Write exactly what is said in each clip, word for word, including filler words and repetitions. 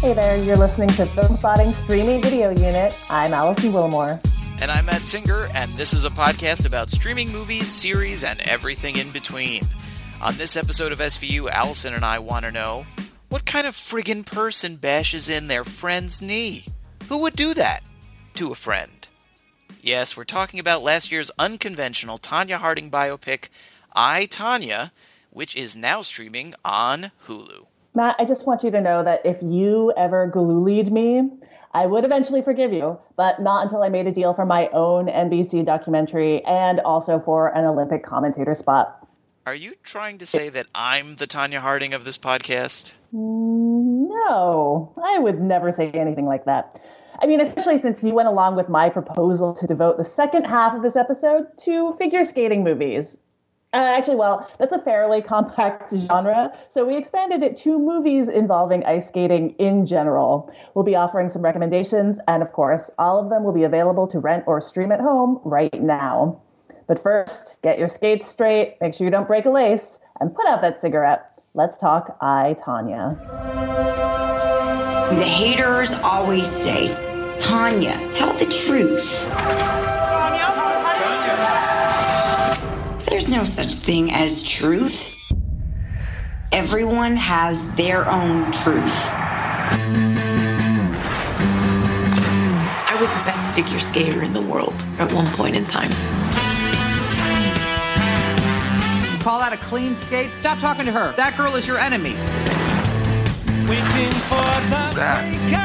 Hey there, you're listening to Film Spotting Streaming Video Unit. I'm Allison Wilmore. And I'm Matt Singer, and this is a podcast about streaming movies, series, and everything in between. On this episode of S V U, Allison and I want to know, what kind of friggin' person bashes in their friend's knee? Who would do that to a friend? Yes, we're talking about last year's unconventional Tonya Harding biopic, I, Tonya, which is now streaming on Hulu. Matt, I just want you to know that if you ever gululied me, I would eventually forgive you, but not until I made a deal for my own N B C documentary and also for an Olympic commentator spot. Are you trying to say that I'm the Tonya Harding of this podcast? No, I would never say anything like that. I mean, especially since you went along with my proposal to devote the second half of this episode to figure skating movies. Uh, actually, well, that's a fairly compact genre, so we expanded it to movies involving ice skating in general. We'll be offering some recommendations, and of course, all of them will be available to rent or stream at home right now. But first, get your skates straight, make sure you don't break a lace, and put out that cigarette. Let's talk I, Tonya. The haters always say, Tonya, tell the truth. There's no such thing as truth. Everyone has their own truth. I was the best figure skater in the world at one point in time. You call that a clean skate? Stop talking to her. That girl is your enemy. Who's that?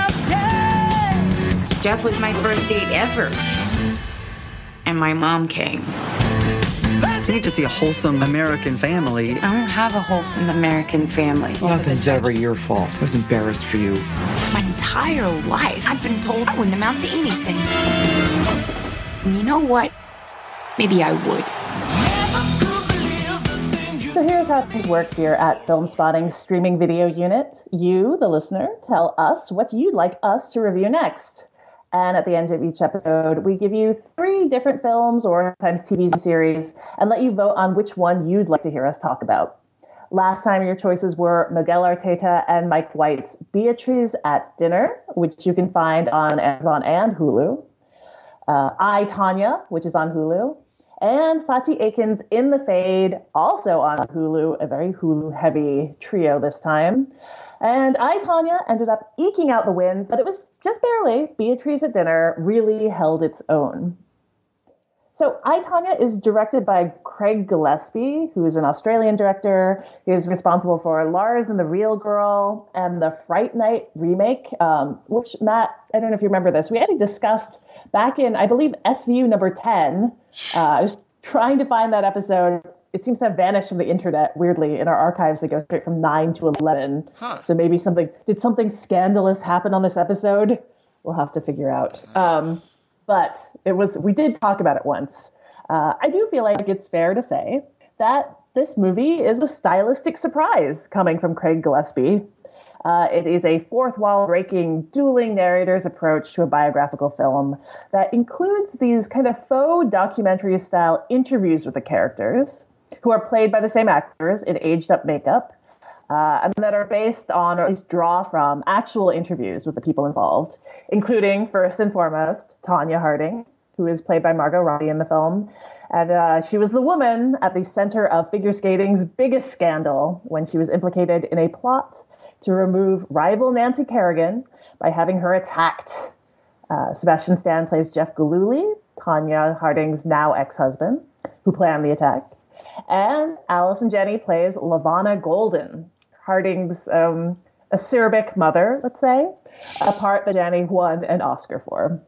Jeff was my first date ever. And my mom came. You need to see a wholesome American family. I don't have a wholesome American family. Nothing's ever your fault. I was embarrassed for you. My entire life, I've been told I wouldn't amount to anything. And you know what? Maybe I would. So here's how things work here at Film Spotting's streaming video unit. You, the listener, tell us what you'd like us to review next. And at the end of each episode, we give you three different films or sometimes T V series and let you vote on which one you'd like to hear us talk about. Last time, your choices were Miguel Arteta and Mike White's Beatriz at Dinner, which you can find on Amazon and Hulu. Uh, I, Tonya, which is on Hulu. And Fatih Akin's In the Fade, also on Hulu, a very Hulu-heavy trio this time. And I, Tonya, ended up eking out the win, but it was just barely. Beatriz at Dinner really held its own. So I, Tonya is directed by Craig Gillespie, who is an Australian director. He is responsible for Lars and the Real Girl and the Fright Night remake, um, which, Matt, I don't know if you remember this. We actually discussed back in, I believe, S V U number ten. Uh, I was trying to find that episode. It seems to have vanished from the internet, weirdly. In our archives, they go straight from nine to eleven. Huh. So maybe something, did something scandalous happen on this episode? We'll have to figure out. Um, but it was, we did talk about it once. Uh, I do feel like it's fair to say that this movie is a stylistic surprise coming from Craig Gillespie. Uh, it is a fourth wall breaking, dueling narrator's approach to a biographical film that includes these kind of faux documentary style interviews with the characters, who are played by the same actors in aged up makeup, uh, and that are based on, or at least draw from, actual interviews with the people involved, including, first and foremost, Tonya Harding, who is played by Margot Robbie in the film. And uh, she was the woman at the center of figure skating's biggest scandal when she was implicated in a plot to remove rival Nancy Kerrigan by having her attacked. Uh, Sebastian Stan plays Jeff Gillooly, Tonya Harding's now ex-husband, who planned the attack. And Allison Janney plays LaVonna Golden, Harding's um, acerbic mother, let's say, a part that Janney won an Oscar for.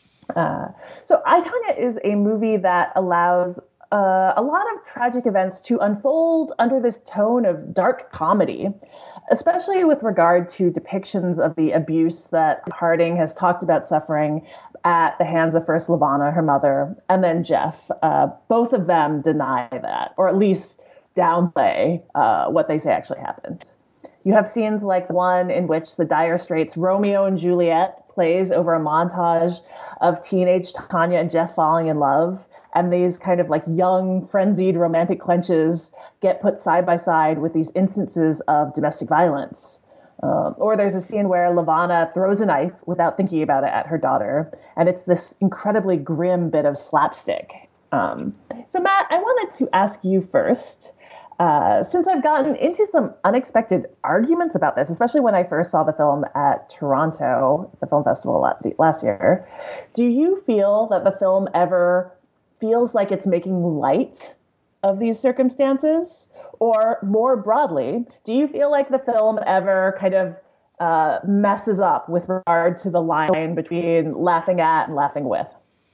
Uh, so I, Tonya is a movie that allows uh, a lot of tragic events to unfold under this tone of dark comedy, especially with regard to depictions of the abuse that Harding has talked about suffering at the hands of first LaVonna, her mother, and then Jeff. Uh, both of them deny that, or at least downplay uh, what they say actually happened. You have scenes like the one in which the Dire Straits' Romeo and Juliet plays over a montage of teenage Tonya and Jeff falling in love. And these kind of like young, frenzied romantic clenches get put side by side with these instances of domestic violence. Um, or there's a scene where Levana throws a knife without thinking about it at her daughter, and it's this incredibly grim bit of slapstick. Um, so, Matt, I wanted to ask you first, uh, since I've gotten into some unexpected arguments about this, especially when I first saw the film at Toronto, the film festival last year, do you feel that the film ever feels like it's making light of these circumstances? Or more broadly, do you feel like the film ever kind of uh, messes up with regard to the line between laughing at and laughing with?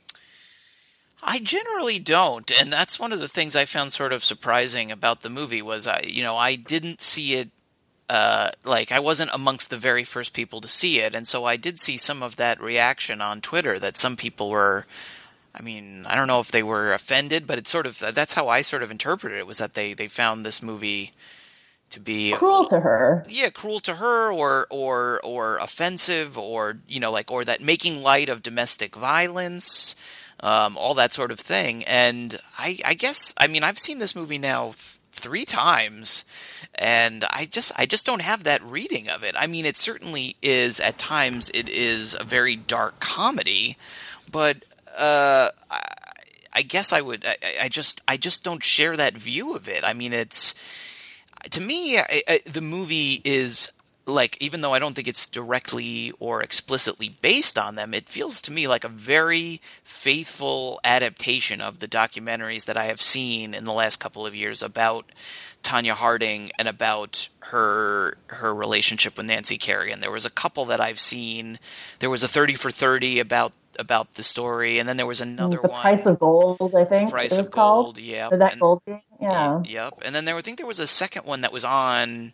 I generally don't, and that's one of the things I found sort of surprising about the movie was I, you know, I didn't see it, uh, like I wasn't amongst the very first people to see it, and so I did see some of that reaction on Twitter that some people were, I mean, I don't know if they were offended, but it's sort of, that's how I sort of interpreted it, was that they, they found this movie to be cruel to her. Yeah, cruel to her, or or or offensive, or, you know, like, or that making light of domestic violence, um, all that sort of thing. And I, I guess, I mean, I've seen this movie now th- three times, and I just, I just don't have that reading of it. I mean, it certainly is, at times, it is a very dark comedy, but uh, I, I guess I would, I, I just, I just don't share that view of it. I mean, it's, to me, I, I, the movie is, like, even though I don't think it's directly or explicitly based on them, it feels to me like a very faithful adaptation of the documentaries that I have seen in the last couple of years about Tonya Harding and about her her relationship with Nancy Kerrigan. There was a couple that I've seen. There was a thirty for thirty about about the story, and then there was another the one. The Price of Gold, I think. The Price it was of Gold, called. yeah. That gold thing, yeah. Yep. And then there, I think there was a second one that was on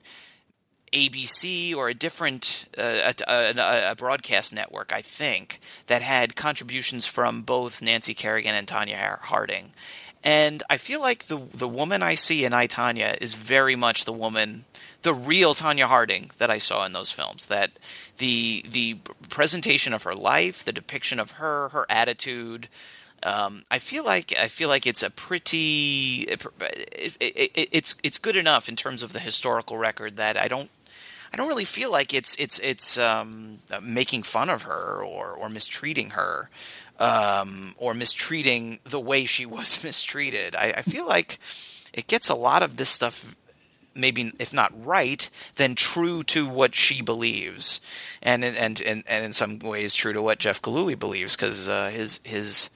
A B C or a different uh, a, a, a broadcast network, I think, that had contributions from both Nancy Kerrigan and Tonya Harding. And I feel like the the woman I see in I, Tonya is very much the woman, the real Tonya Harding that I saw in those films. That the the presentation of her life, the depiction of her, her attitude. Um, I feel like I feel like it's a pretty it, it, it, it's it's good enough in terms of the historical record that I don't I don't really feel like it's it's it's um, making fun of her or or mistreating her. Um, or mistreating the way she was mistreated. I, I feel like it gets a lot of this stuff, maybe if not right, then true to what she believes, and and and, and in some ways true to what Jeff Gillooly believes, because uh, his his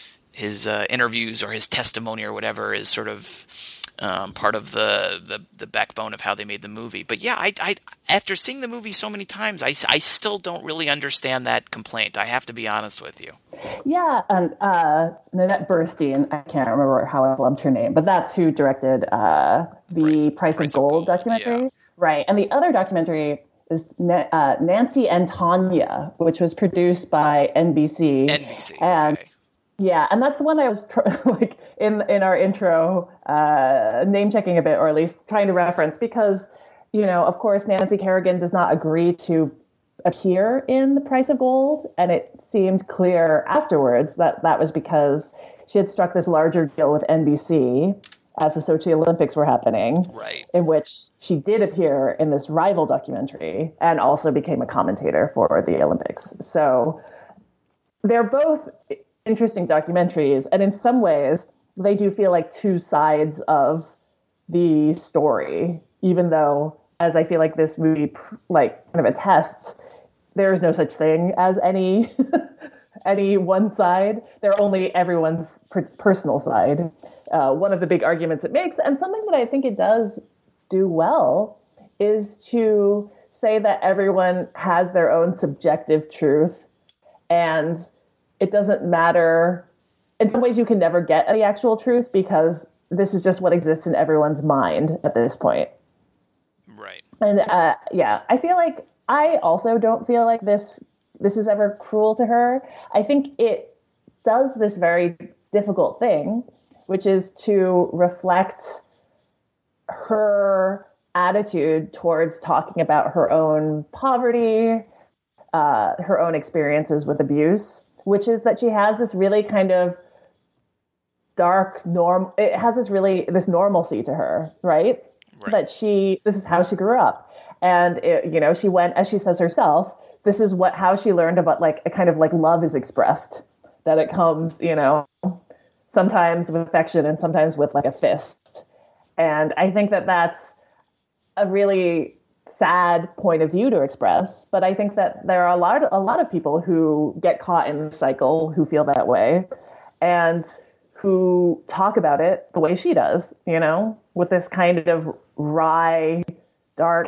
his uh, interviews or his testimony or whatever is sort of um, part of the, the the backbone of how they made the movie. But yeah, I, I after seeing the movie so many times, I, I still don't really understand that complaint. I have to be honest with you. Yeah, and uh, Nanette Burstein, I can't remember how I lumped her name, but that's who directed uh, the Price, Price, Price of Gold, Gold documentary. Yeah. Right, and the other documentary is Na- uh, Nancy and Tonya, which was produced by N B C. N B C, and okay. Yeah, and that's the one I was tr- like in in our intro uh, name checking a bit, or at least trying to reference, because, you know, of course, Nancy Kerrigan does not agree to appear in The Price of Gold, and it seemed clear afterwards that that was because she had struck this larger deal with N B C as the Sochi Olympics were happening, right, in which she did appear in this rival documentary and also became a commentator for the Olympics. So they're both interesting documentaries, and in some ways they do feel like two sides of the story, even though, as I feel like this movie like kind of attests, there is no such thing as any any one side. They're only everyone's per- personal side. Uh, one of the big arguments it makes, and something that I think it does do well, is to say that everyone has their own subjective truth, and it doesn't matter. In some ways, you can never get the actual truth because this is just what exists in everyone's mind at this point. Right. And uh, yeah, I feel like I also don't feel like this this is ever cruel to her. I think it does this very difficult thing, which is to reflect her attitude towards talking about her own poverty, uh, her own experiences with abuse, which is that she has this really kind of dark norm. It has this really, this normalcy to her, right? Right. That she, this is how she grew up. And, it, you know, she went, as she says herself, this is what how she learned about like a kind of like love is expressed, that it comes, you know, sometimes with affection and sometimes with like a fist. And I think that that's a really sad point of view to express. But I think that there are a lot, a lot of people who get caught in the cycle who feel that way and who talk about it the way she does, you know, with this kind of wry, dark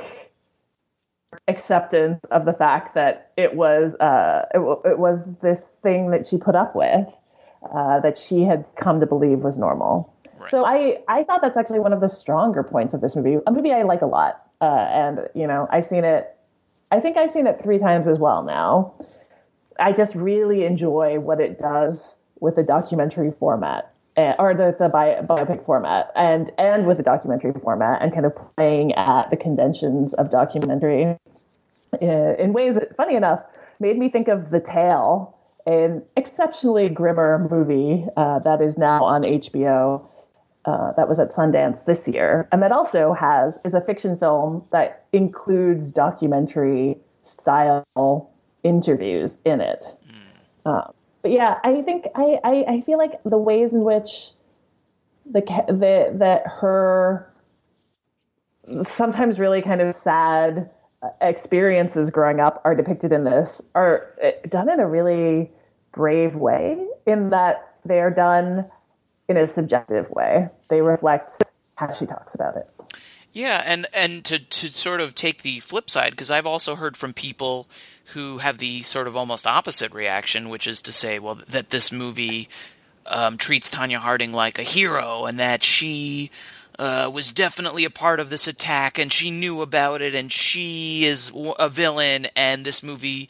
acceptance of the fact that it was uh, it, it was this thing that she put up with, uh, that she had come to believe was normal. Right. So I, I thought that's actually one of the stronger points of this movie, a movie I like a lot. Uh, and, you know, I've seen it, I think I've seen it three times as well now. I just really enjoy what it does with the documentary format. Or the, the bi- biopic format and, and with the documentary format and kind of playing at the conventions of documentary in, in ways that, funny enough, made me think of The Tale, an exceptionally grimmer movie uh, that is now on H B O. Uh, that was at Sundance this year. And that also has, is a fiction film that includes documentary style interviews in it. Um, But yeah, I think I, I, I feel like the ways in which the the that her sometimes really kind of sad experiences growing up are depicted in this are done in a really brave way, in that they are done in a subjective way. They reflect how she talks about it. Yeah, and, and to, to sort of take the flip side, because I've also heard from people who have the sort of almost opposite reaction, which is to say, well, that this movie um, treats Tonya Harding like a hero, and that she uh, was definitely a part of this attack, and she knew about it, and she is a villain, and this movie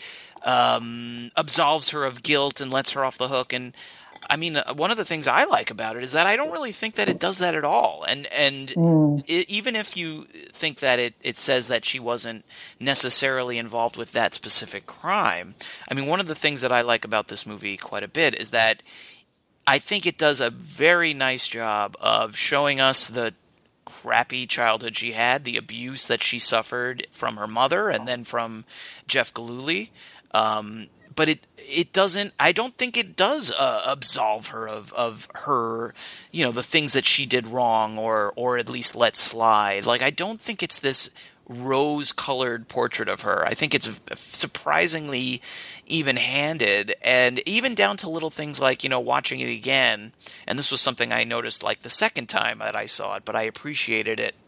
um, absolves her of guilt and lets her off the hook. And I mean, one of the things I like about it is that I don't really think that it does that at all. And and mm. it, even if you think that it, it says that she wasn't necessarily involved with that specific crime, I mean, one of the things that I like about this movie quite a bit is that I think it does a very nice job of showing us the crappy childhood she had, the abuse that she suffered from her mother and then from Jeff Gillooly. Um But it it doesn't. I don't think it does uh, absolve her of, of her, you know, the things that she did wrong, or or at least let slide. Like, I don't think it's this rose-colored portrait of her. I think it's surprisingly even-handed, and even down to little things like, you know, watching it again. And this was something I noticed like the second time that I saw it, but I appreciated it.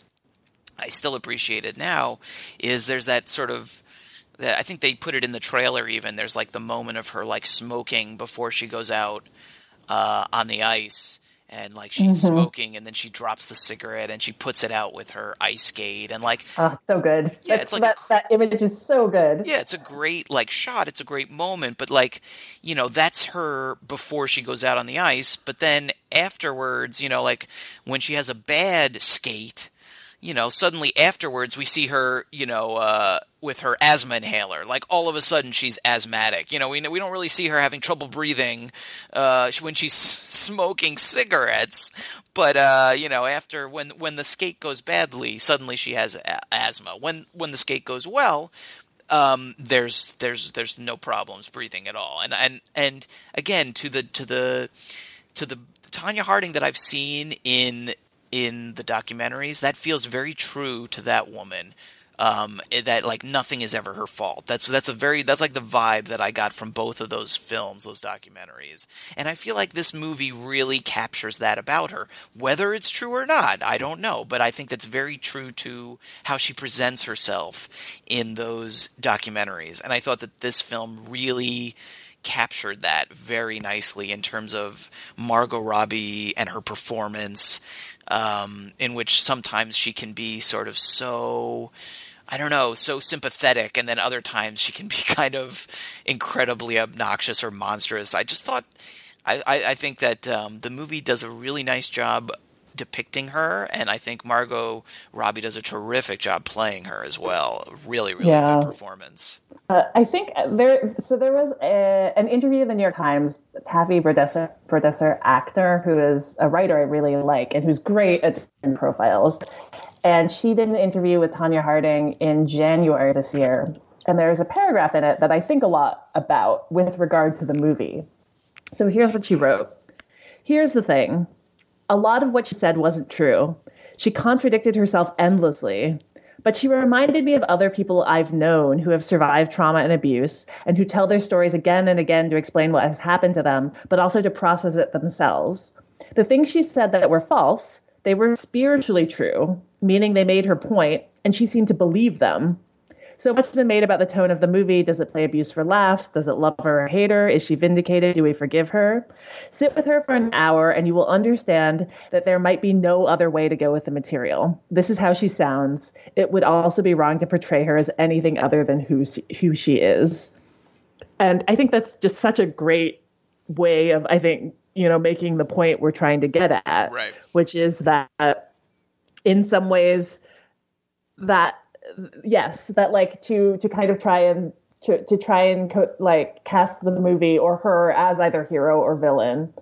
I still appreciate it now. Is there's that sort of, I think they put it in the trailer even. There's like the moment of her like smoking before she goes out uh, on the ice, and like she's mm-hmm. smoking, and then she drops the cigarette and she puts it out with her ice skate, and like oh, so good. Yeah, That's, it's like that, a, that image is so good. Yeah, it's a great like shot. It's a great moment, but like, you know, that's her before she goes out on the ice. But then afterwards, you know, like when she has a bad skate, you know, suddenly afterwards we see her, you know, uh, with her asthma inhaler. Like all of a sudden she's asthmatic. You know, we we don't really see her having trouble breathing uh, when she's smoking cigarettes. But uh, you know, after when when the skate goes badly, suddenly she has a- asthma. When when the skate goes well, um, there's there's there's no problems breathing at all. And and and again, to the to the to the Tonya Harding that I've seen in in the documentaries, that feels very true to that woman. Um, that like nothing is ever her fault. That's that's a very that's like the vibe that I got from both of those films, those documentaries. And I feel like this movie really captures that about her. Whether it's true or not, I don't know, but I think that's very true to how she presents herself in those documentaries. And I thought that this film really captured that very nicely in terms of Margot Robbie and her performance, um, in which sometimes she can be sort of so, I don't know, so sympathetic, and then other times she can be kind of incredibly obnoxious or monstrous. I just thought, I, I, I think that um, the movie does a really nice job depicting her, and I think Margot Robbie does a terrific job playing her as well. Really, really Yeah. good performance. Uh, I think there. So there was a, an interview in the New York Times. Taffy Brodesser, Brodesser, actor who is a writer I really like and who's great at different profiles, and she did an interview with Tonya Harding in January this year. And there's a paragraph in it that I think a lot about with regard to the movie. So here's what she wrote. Here's the thing. A lot of what she said wasn't true. She contradicted herself endlessly. But she reminded me of other people I've known who have survived trauma and abuse and who tell their stories again and again to explain what has happened to them, but also to process it themselves. The things she said that were false, they were spiritually true, meaning they made her point, and she seemed to believe them. So much has been made about the tone of the movie. Does it play abuse for laughs? Does it love her or hate her? Is she vindicated? Do we forgive her? Sit with her for an hour and you will understand that there might be no other way to go with the material. This is how she sounds. It would also be wrong to portray her as anything other than who, who she is. And I think that's just such a great way of, I think, you know, making the point we're trying to get at, right. Which is that in some ways that, yes, that like to to kind of try and to, to try and co- like cast the movie or her as either hero or villain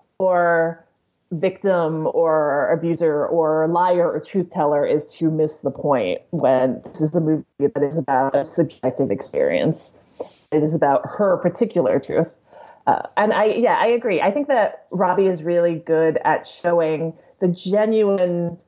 or victim or abuser or liar or truth teller is to miss the point when this is a movie that is about a subjective experience. It is about her particular truth. Uh, and I, yeah, I agree. I think that Robbie is really good at showing the genuine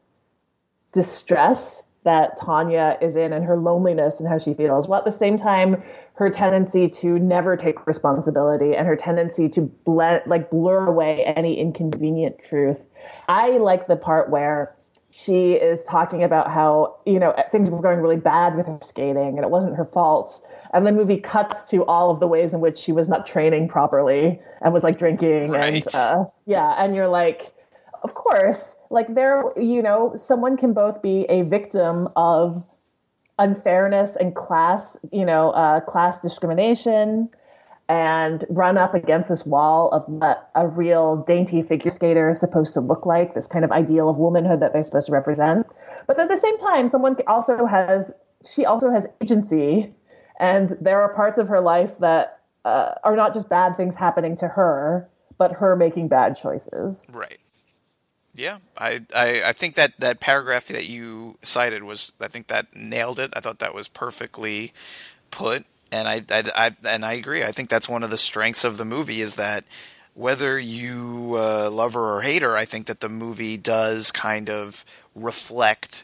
distress that Tonya is in and her loneliness and how she feels, while at the same time, her tendency to never take responsibility and her tendency to blend, like blur away any inconvenient truth. I like the part where she is talking about how, you know, things were going really bad with her skating and it wasn't her fault. And the movie cuts to all of the ways in which she was not training properly and was like drinking. Right. And uh, yeah. And you're like, of course, like there, you know, someone can both be a victim of unfairness and class, you know, uh, class discrimination and run up against this wall of what a real dainty figure skater is supposed to look like, this kind of ideal of womanhood that they're supposed to represent. But at the same time, someone also has, she also has agency, and there are parts of her life that uh, are not just bad things happening to her, but her making bad choices. Right. Yeah, I, I, I think that, that paragraph that you cited was, I think that nailed it. I thought that was perfectly put, and I, I, I and I agree. I think that's one of the strengths of the movie is that whether you uh, love her or hate her, I think that the movie does kind of reflect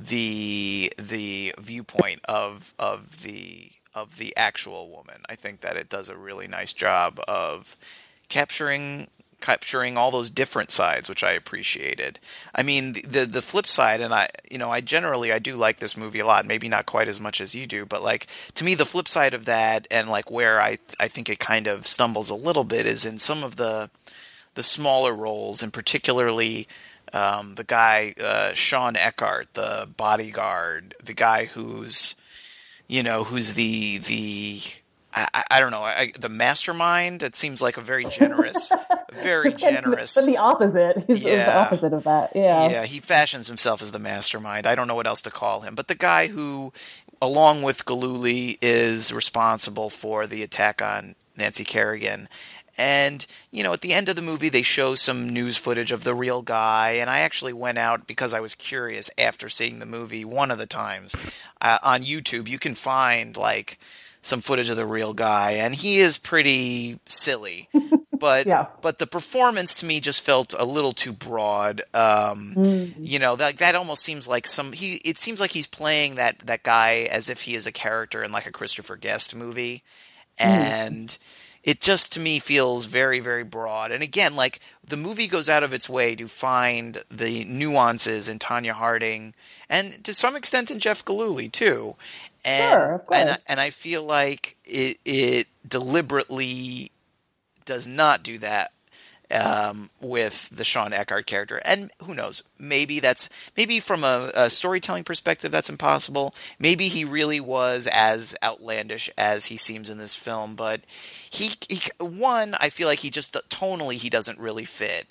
the the viewpoint of of the of the actual woman. I think that it does a really nice job of capturing. capturing all those different sides, which I appreciated. I mean, the the flip side, and I, you know, I generally, I do like this movie a lot, maybe not quite as much as you do, but like, to me, the flip side of that, and like where I, I think it kind of stumbles a little bit is in some of the, the smaller roles, and particularly um, the guy, uh, Sean Eckhart, the bodyguard, the guy who's, you know, who's the, the, I, I don't know. I, the mastermind. It seems like a very generous, very generous. But the opposite. He's yeah. the opposite of that. Yeah. Yeah. He fashions himself as the mastermind. I don't know what else to call him. But the guy who, along with Gillooly, is responsible for the attack on Nancy Kerrigan. And, you know, at the end of the movie, they show some news footage of the real guy. And I actually went out because I was curious after seeing the movie one of the times. Uh, on YouTube, you can find, like, some footage of the real guy, and he is pretty silly. But yeah. but the performance to me just felt a little too broad. Um, mm. You know, that that almost seems like some he. It seems like he's playing that that guy as if he is a character in like a Christopher Guest movie, and mm. it just to me feels very very broad. And again, like the movie goes out of its way to find the nuances in Tonya Harding, and to some extent in Jeff Gillooly too. And, sure, of course. and and I feel like it it deliberately does not do that um, with the Sean Eckhart character. And who knows? Maybe that's maybe from a, a storytelling perspective that's impossible. Maybe he really was as outlandish as he seems in this film. But he, he one, I feel like he just tonally he doesn't really fit.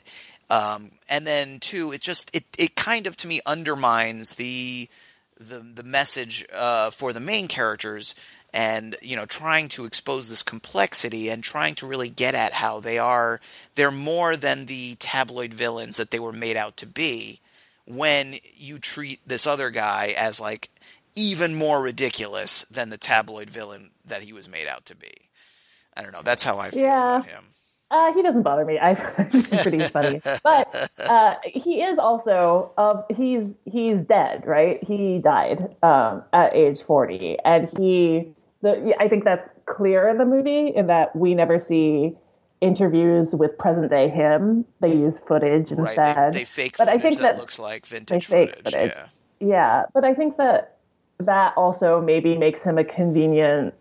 Um, and then two, it just it it kind of to me undermines the the the message uh, for the main characters, and you know, trying to expose this complexity and trying to really get at how they are they're more than the tabloid villains that they were made out to be. When you treat this other guy as like even more ridiculous than the tabloid villain that he was made out to be. I don't know. That's how I feel yeah. about him. Uh, he doesn't bother me. I find him pretty funny, but uh, he is also uh, he's he's dead, right? He died um, at age forty, and he. The, I think that's clear in the movie in that we never see interviews with present day him. They use footage instead. Right, they, they fake but footage I think that, that looks like vintage footage. footage. Yeah. Yeah, but I think that that also maybe makes him a convenient,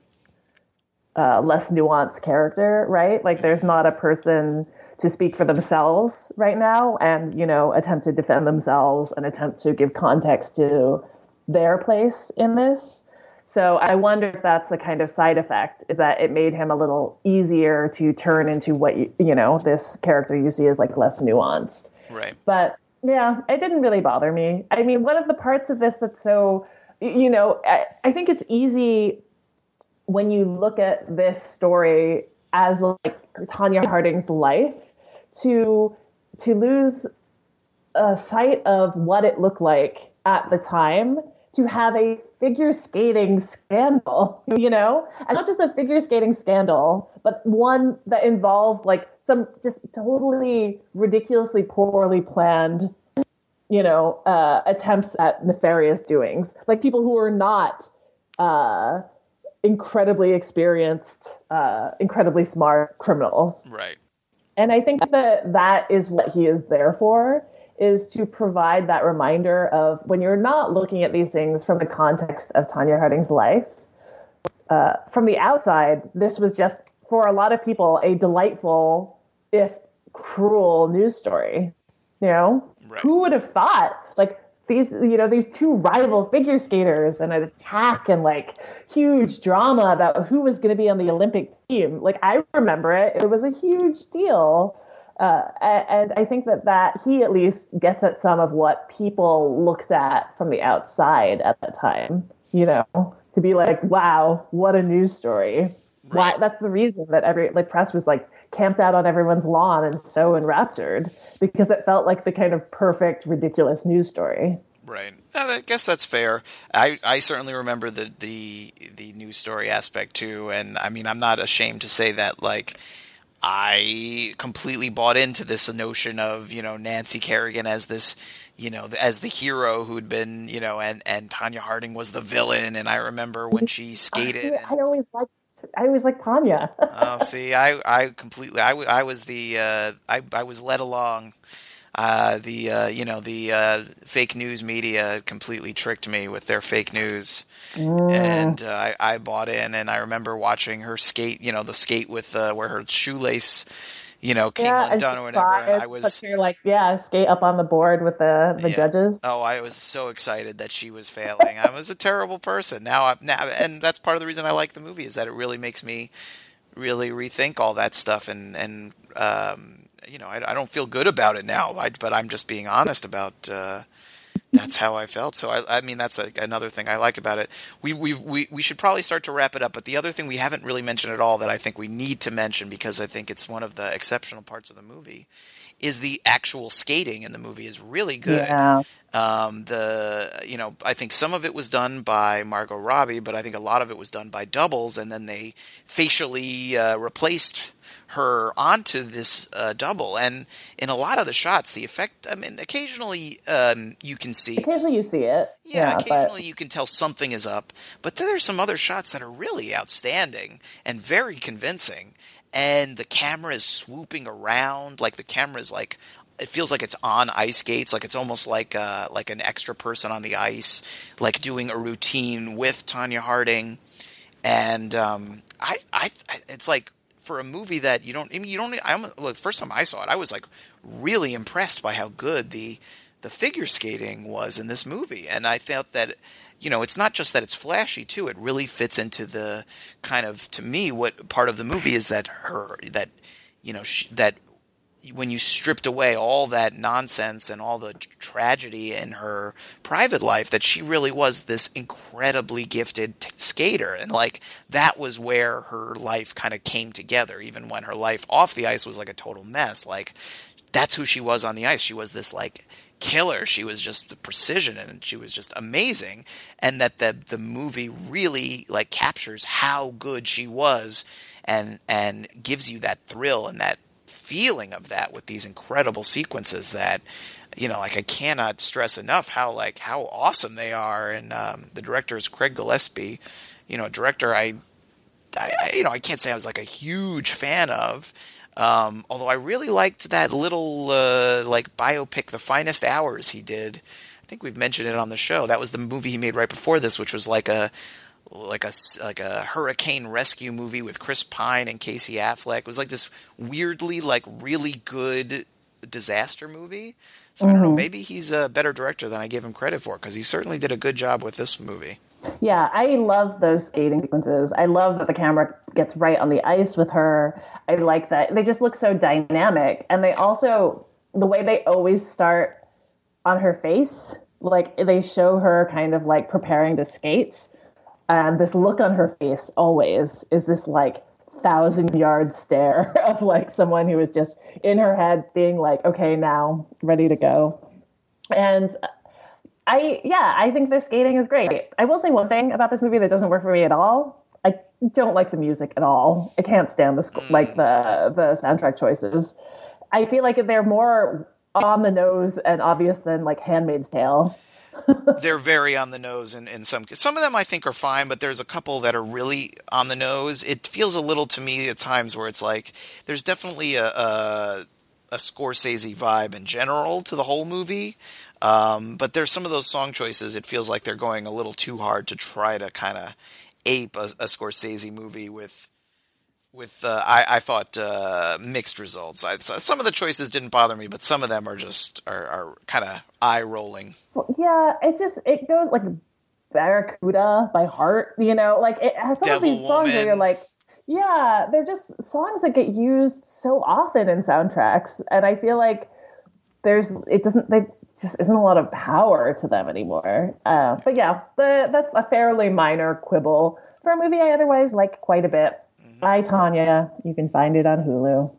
uh, less nuanced character, right? Like there's not a person to speak for themselves right now and, you know, attempt to defend themselves and attempt to give context to their place in this. So I wonder if that's a kind of side effect, is that it made him a little easier to turn into what, you, you know, this character you see as like less nuanced. Right. But yeah, it didn't really bother me. I mean, one of the parts of this that's so, you know, I, I think it's easy when you look at this story as like Tonya Harding's life to to lose a sight of what it looked like at the time to have a figure skating scandal, you know, and not just a figure skating scandal, but one that involved like some just totally ridiculously poorly planned, you know, uh, attempts at nefarious doings, like people who are not uh, incredibly experienced, uh, incredibly smart criminals. Right. And I think that that is what he is there for, is to provide that reminder of when you're not looking at these things from the context of Tonya Harding's life. Uh, from the outside, this was just, for a lot of people, a delightful, if cruel news story. You know, right. Who would have thought, like, these, you know, these two rival figure skaters and an attack and like huge drama about who was going to be on the Olympic team. Like, I remember it. It was a huge deal. Uh, and I think that, that he at least gets at some of what people looked at from the outside at that time, you know, to be like, wow, what a news story. Right. Why? That's the reason that every like press was like camped out on everyone's lawn and so enraptured, because it felt like the kind of perfect, ridiculous news story. Right. I guess that's fair. I, I certainly remember the, the, the news story aspect too. And I mean, I'm not ashamed to say that, like, I completely bought into this notion of, you know, Nancy Kerrigan as this, you know, as the hero who'd been, you know, and, and Tonya Harding was the villain. And I remember when she skated. I, I always liked, I always liked Tonya. Oh, see, I, I completely, I, I was the, uh, I, I was led along. Uh, the, uh, you know, the uh, fake news media completely tricked me with their fake news. Mm. And uh, I, I bought in, and I remember watching her skate, you know, the skate with uh, where her shoelace, you know, came yeah, undone or whatever. And I was her, like, yeah, skate up on the board with the, the yeah. judges. Oh, I was so excited that she was failing. I was a terrible person. Now, I, now, and that's part of the reason I like the movie, is that it really makes me really rethink all that stuff. And, and um, you know, I, I don't feel good about it now, I, but I'm just being honest about uh that's how I felt. So I, I mean, that's a, another thing I like about it. We, we we we should probably start to wrap it up. But the other thing we haven't really mentioned at all that I think we need to mention, because I think it's one of the exceptional parts of the movie, is the actual skating in the movie is really good. Yeah. Um, the you know I think some of it was done by Margot Robbie, but I think a lot of it was done by doubles, and then they facially uh, replaced her onto this uh, double. And in a lot of the shots, the effect, I mean, occasionally um, you can see. Occasionally you see it. Yeah, yeah occasionally but... you can tell something is up. But then there's some other shots that are really outstanding and very convincing. And the camera is swooping around, like the camera is like, it feels like it's on ice skates, like it's almost like uh, like an extra person on the ice, like doing a routine with Tonya Harding. And um, I, I, it's like, for a movie that you don't, I mean, you don't, I look, the first time I saw it, I was like really impressed by how good the, the figure skating was in this movie. And I felt that, you know, it's not just that it's flashy too, it really fits into the kind of, to me, what part of the movie is that her, that, you know, she, that when you stripped away all that nonsense and all the t- tragedy in her private life, that she really was this incredibly gifted t- skater. And like, that was where her life kind of came together, even when her life off the ice was like a total mess. Like, that's who she was on the ice. She was this like killer. She was just the precision, and she was just amazing. And that the the movie really like captures how good she was, and and gives you that thrill and that feeling of that with these incredible sequences that, you know, like I cannot stress enough how like how awesome they are. And um, the director is Craig Gillespie, you know, a director I, I, I you know I can't say I was like a huge fan of. Um, although I really liked that little uh, like biopic, The Finest Hours, he did. I think we've mentioned it on the show. That was the movie he made right before this, which was like a like a like a hurricane rescue movie with Chris Pine and Casey Affleck. It was like this weirdly like really good disaster movie. So mm-hmm. I don't know. Maybe he's a better director than I give him credit for, because he certainly did a good job with this movie. Yeah, I love those skating sequences. I love that the camera gets right on the ice with her. I like that. They just look so dynamic. And they also, the way they always start on her face, like they show her kind of like preparing to skate. And this look on her face always is this like thousand yard stare of like someone who is just in her head being like, okay, now ready to go. And I, yeah, I think the skating is great. I will say one thing about this movie that doesn't work for me at all. I don't like the music at all. I can't stand the sc- like the the soundtrack choices. I feel like they're more on the nose and obvious than like Handmaid's Tale. They're very on the nose, and in, in some some of them I think are fine, but there's a couple that are really on the nose. It feels a little to me at times where it's like there's definitely a a, a Scorsese vibe in general to the whole movie. Um, but there's some of those song choices, it feels like they're going a little too hard to try to kind of ape a, a Scorsese movie with, with uh, I, I thought, uh, mixed results. I, some of the choices didn't bother me, but some of them are just, are, are kind of eye-rolling. Well, yeah, it just, it goes like Barracuda by heart, you know? Like, it has some Devil of these songs Woman. where you're like, yeah, they're just songs that get used so often in soundtracks. And I feel like there's, it doesn't, they, just isn't a lot of power to them anymore. Uh, but yeah, the, that's a fairly minor quibble for a movie I otherwise like quite a bit. Mm-hmm. I, Tanya. You can find it on Hulu.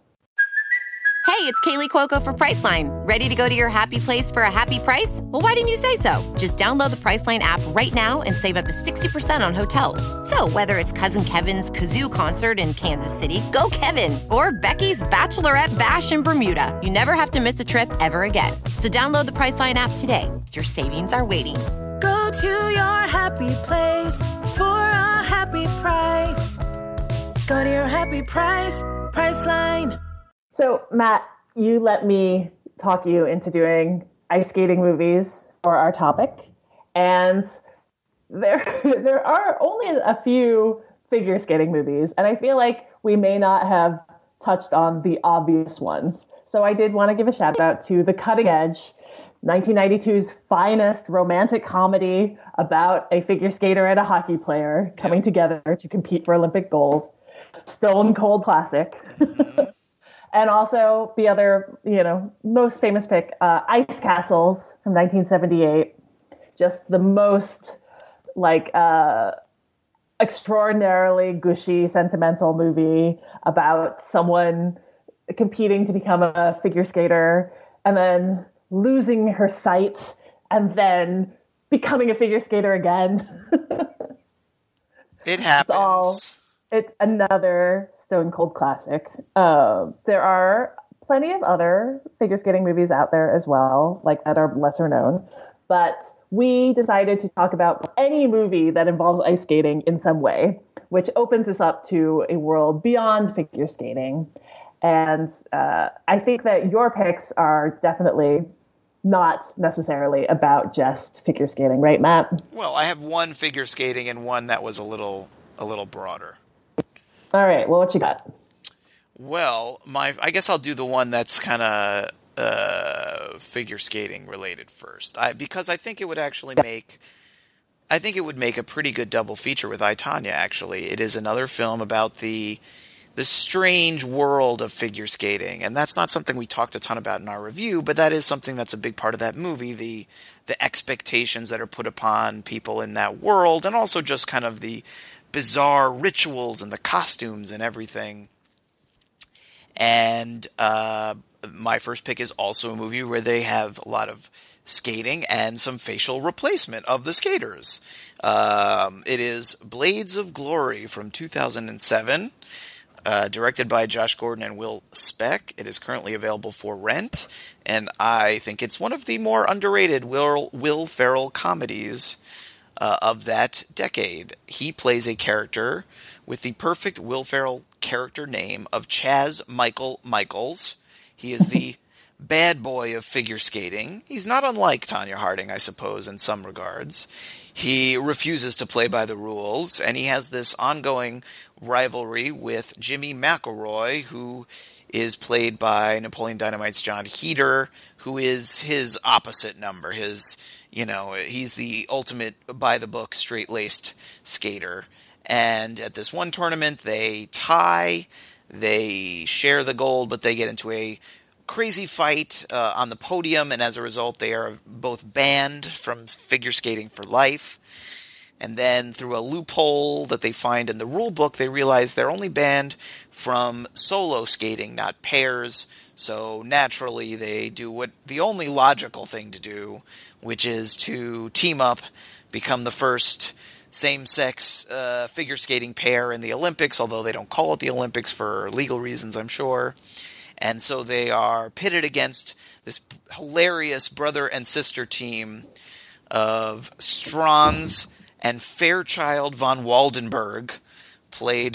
Hey, it's Kaylee Cuoco for Priceline. Ready to go to your happy place for a happy price? Well, why didn't you say so? Just download the Priceline app right now and save up to sixty percent on hotels. So whether it's Cousin Kevin's Kazoo Concert in Kansas City, go Kevin, or Becky's Bachelorette Bash in Bermuda, you never have to miss a trip ever again. So download the Priceline app today. Your savings are waiting. Go to your happy place for a happy price. Go to your happy price, Priceline. So, Matt, you let me talk you into doing ice skating movies for our topic. And there there are only a few figure skating movies. And I feel like we may not have touched on the obvious ones. So I did want to give a shout out to The Cutting Edge, nineteen ninety-two's finest romantic comedy about a figure skater and a hockey player coming together to compete for Olympic gold. Stone cold classic. And also the other, you know, most famous pick, uh, Ice Castles from nineteen seventy-eight. Just the most, like, uh, extraordinarily gushy, sentimental movie about someone competing to become a figure skater and then losing her sight and then becoming a figure skater again. It happens. It's all... It's another stone cold classic. Uh, there are plenty of other figure skating movies out there as well, like that are lesser known. But we decided to talk about any movie that involves ice skating in some way, which opens us up to a world beyond figure skating. And uh, I think that your picks are definitely not necessarily about just figure skating, right, Matt? Well, I have one figure skating and one that was a little a little broader. All right. Well, what you got? Well, my I guess I'll do the one that's kind of uh, figure skating related first, I, because I think it would actually make I think it would make a pretty good double feature with I, Tonya. Actually, it is another film about the the strange world of figure skating. And that's not something we talked a ton about in our review, but that is something that's a big part of that movie, the the expectations that are put upon people in that world, and also just kind of the bizarre rituals and the costumes and everything. And uh, my first pick is also a movie where they have a lot of skating and some facial replacement of the skaters. Um, it is Blades of Glory from two thousand seven, uh, directed by Josh Gordon and Will Speck. It is currently available for rent, and I think it's one of the more underrated Will, Will Ferrell comedies uh, of that decade. He plays a character with the perfect Will Ferrell character name of Chaz Michael Michaels. He is the bad boy of figure skating. He's not unlike Tonya Harding, I suppose, in some regards. He refuses to play by the rules, and he has this ongoing rivalry with Jimmy McElroy, who is played by Napoleon Dynamite's John Heder, who is his opposite number. His, you know, he's the ultimate by-the-book, straight-laced skater. And at this one tournament, they tie, they share the gold, but they get into a crazy fight uh, on the podium, and as a result, they are both banned from figure skating for life. And then through a loophole that they find in the rule book, they realize they're only banned from solo skating, not pairs. So naturally, they do what the only logical thing to do, which is to team up, become the first same-sex uh, figure skating pair in the Olympics, although they don't call it the Olympics for legal reasons, I'm sure. And so they are pitted against this hilarious brother and sister team of Strons and Fairchild von Waldenberg, played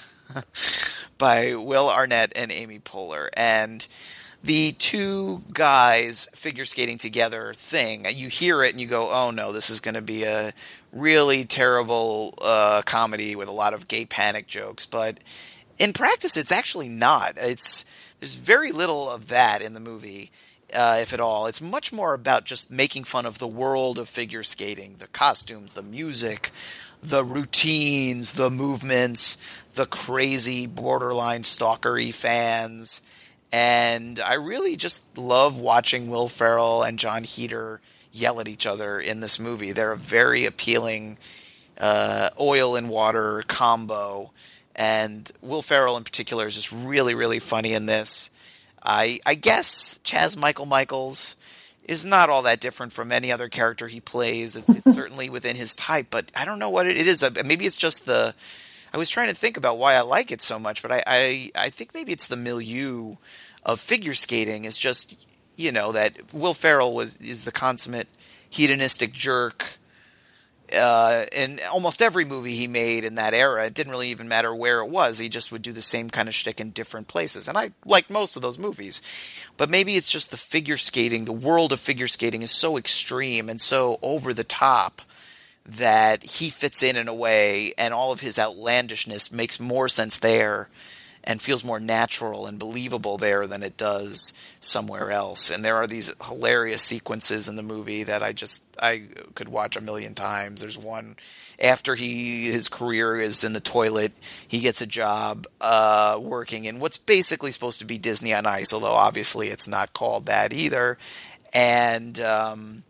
by Will Arnett and Amy Poehler. And the two guys figure skating together thing, you hear it and you go, oh no, this is going to be a really terrible uh, comedy with a lot of gay panic jokes. But in practice, it's actually not. It's There's very little of that in the movie, uh, if at all. It's much more about just making fun of the world of figure skating, the costumes, the music, the routines, the movements, the crazy borderline stalkery fans. And I really just love watching Will Ferrell and John Heder yell at each other in this movie. They're a very appealing uh, oil and water combo. And Will Ferrell in particular is just really, really funny in this. I I guess Chaz Michael Michaels is not all that different from any other character he plays. It's, it's certainly within his type, but I don't know what it, it is. Maybe it's just the... I was trying to think about why I like it so much, but I, I, I think maybe it's the milieu of figure skating. Is just, you know, that Will Ferrell was is the consummate hedonistic jerk Uh, in almost every movie he made in that era. It didn't really even matter where it was. He just would do the same kind of shtick in different places. And I liked most of those movies. But maybe it's just the figure skating, the world of figure skating is so extreme and so over the top that he fits in in a way, and all of his outlandishness makes more sense there and feels more natural and believable there than it does somewhere else. And there are these hilarious sequences in the movie that I just I could watch a million times. There's one after he his career is in the toilet, he gets a job uh, working in what's basically supposed to be Disney on Ice, although obviously it's not called that either. And um,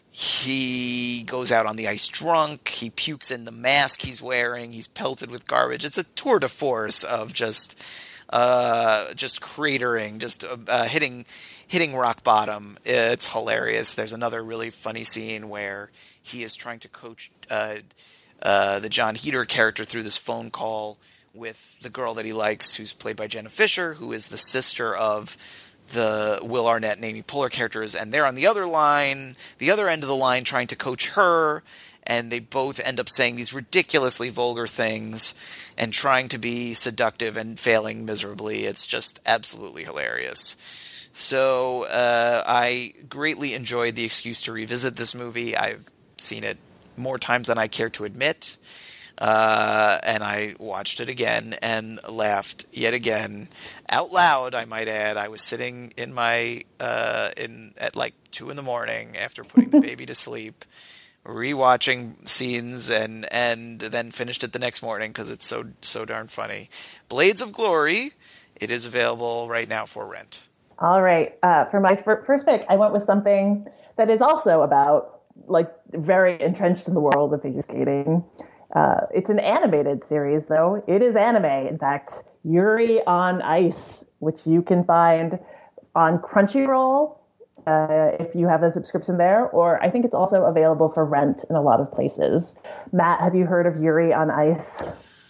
he goes out on the ice drunk. He pukes in the mask he's wearing. He's pelted with garbage. It's a tour de force of just, uh, just cratering, just uh, hitting, hitting rock bottom. It's hilarious. There's another really funny scene where he is trying to coach uh, uh, the John Heder character through this phone call with the girl that he likes, who's played by Jenna Fisher, who is the sister of the Will Arnett and Amy Poehler characters, and they're on the other line, the other end of the line, trying to coach her, and they both end up saying these ridiculously vulgar things and trying to be seductive and failing miserably. It's just absolutely hilarious. So uh, I greatly enjoyed the excuse to revisit this movie. I've seen it more times than I care to admit. Uh, and I watched it again and laughed yet again out loud. I might add. I was sitting in my uh, in at like two in the morning after putting the baby to sleep, rewatching scenes and and then finished it the next morning because it's so so darn funny. Blades of Glory. It is available right now for rent. All right. Uh, for my first pick, I went with something that is also about, like, very entrenched in the world of figure skating. Uh, it's an animated series, though. It is anime, in fact. Yuri on Ice, which you can find on Crunchyroll uh, if you have a subscription there, or I think it's also available for rent in a lot of places. Matt, have you heard of Yuri on Ice?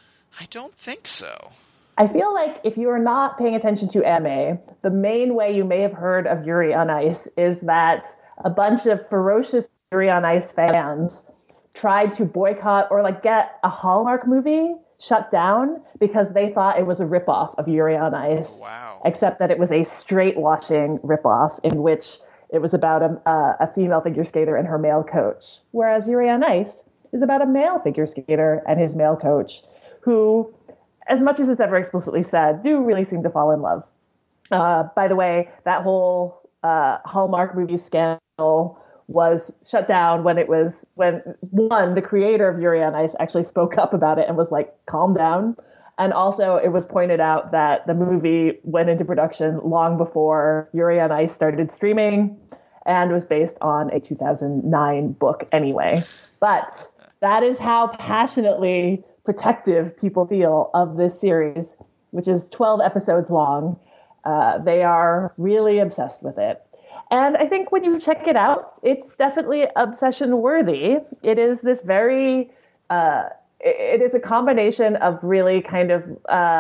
I don't think so. I feel like if you are not paying attention to anime, the main way you may have heard of Yuri on Ice is that a bunch of ferocious Yuri on Ice fans tried to boycott or like get a Hallmark movie shut down because they thought it was a ripoff of Yuri on Ice. Wow. Except that it was a straight-washing ripoff in which it was about a, uh, a female figure skater and her male coach. Whereas Yuri on Ice is about a male figure skater and his male coach who, as much as it's ever explicitly said, do really seem to fall in love. Uh, by the way, that whole uh, Hallmark movie scandal was shut down when it was, when one, the creator of Yuri on Ice actually spoke up about it and was like, calm down. And also it was pointed out that the movie went into production long before Yuri on Ice started streaming and was based on a two thousand nine book anyway. But that is how passionately protective people feel of this series, which is twelve episodes long. Uh, they are really obsessed with it. And I think when you check it out, it's definitely obsession worthy. It is this very, uh, it, it is a combination of really kind of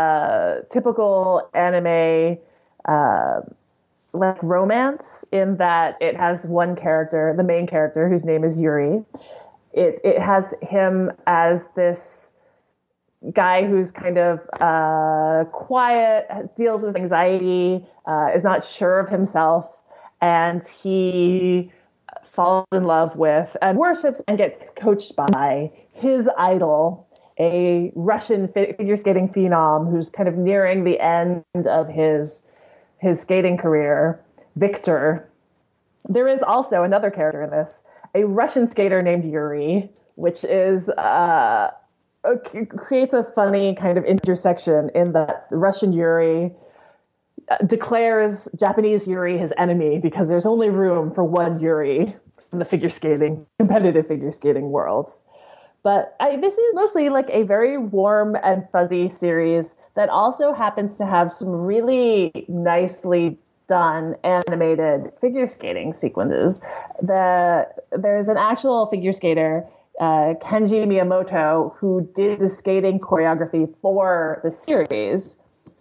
uh, typical anime uh, like romance in that it has one character, the main character, whose name is Yuri. It it has him as this guy who's kind of uh, quiet, deals with anxiety, uh, is not sure of himself, and he falls in love with and worships and gets coached by his idol, a Russian figure skating phenom who's kind of nearing the end of his his skating career, Victor. There is also another character in this, a Russian skater named Yuri, which is uh, creates a funny kind of intersection in that Russian Yuri declares Japanese Yuri his enemy because there's only room for one Yuri in the figure skating, competitive figure skating world. But I, this is mostly like a very warm and fuzzy series that also happens to have some really nicely done animated figure skating sequences. The, there's an actual figure skater, uh, Kenji Miyamoto, who did the skating choreography for the series.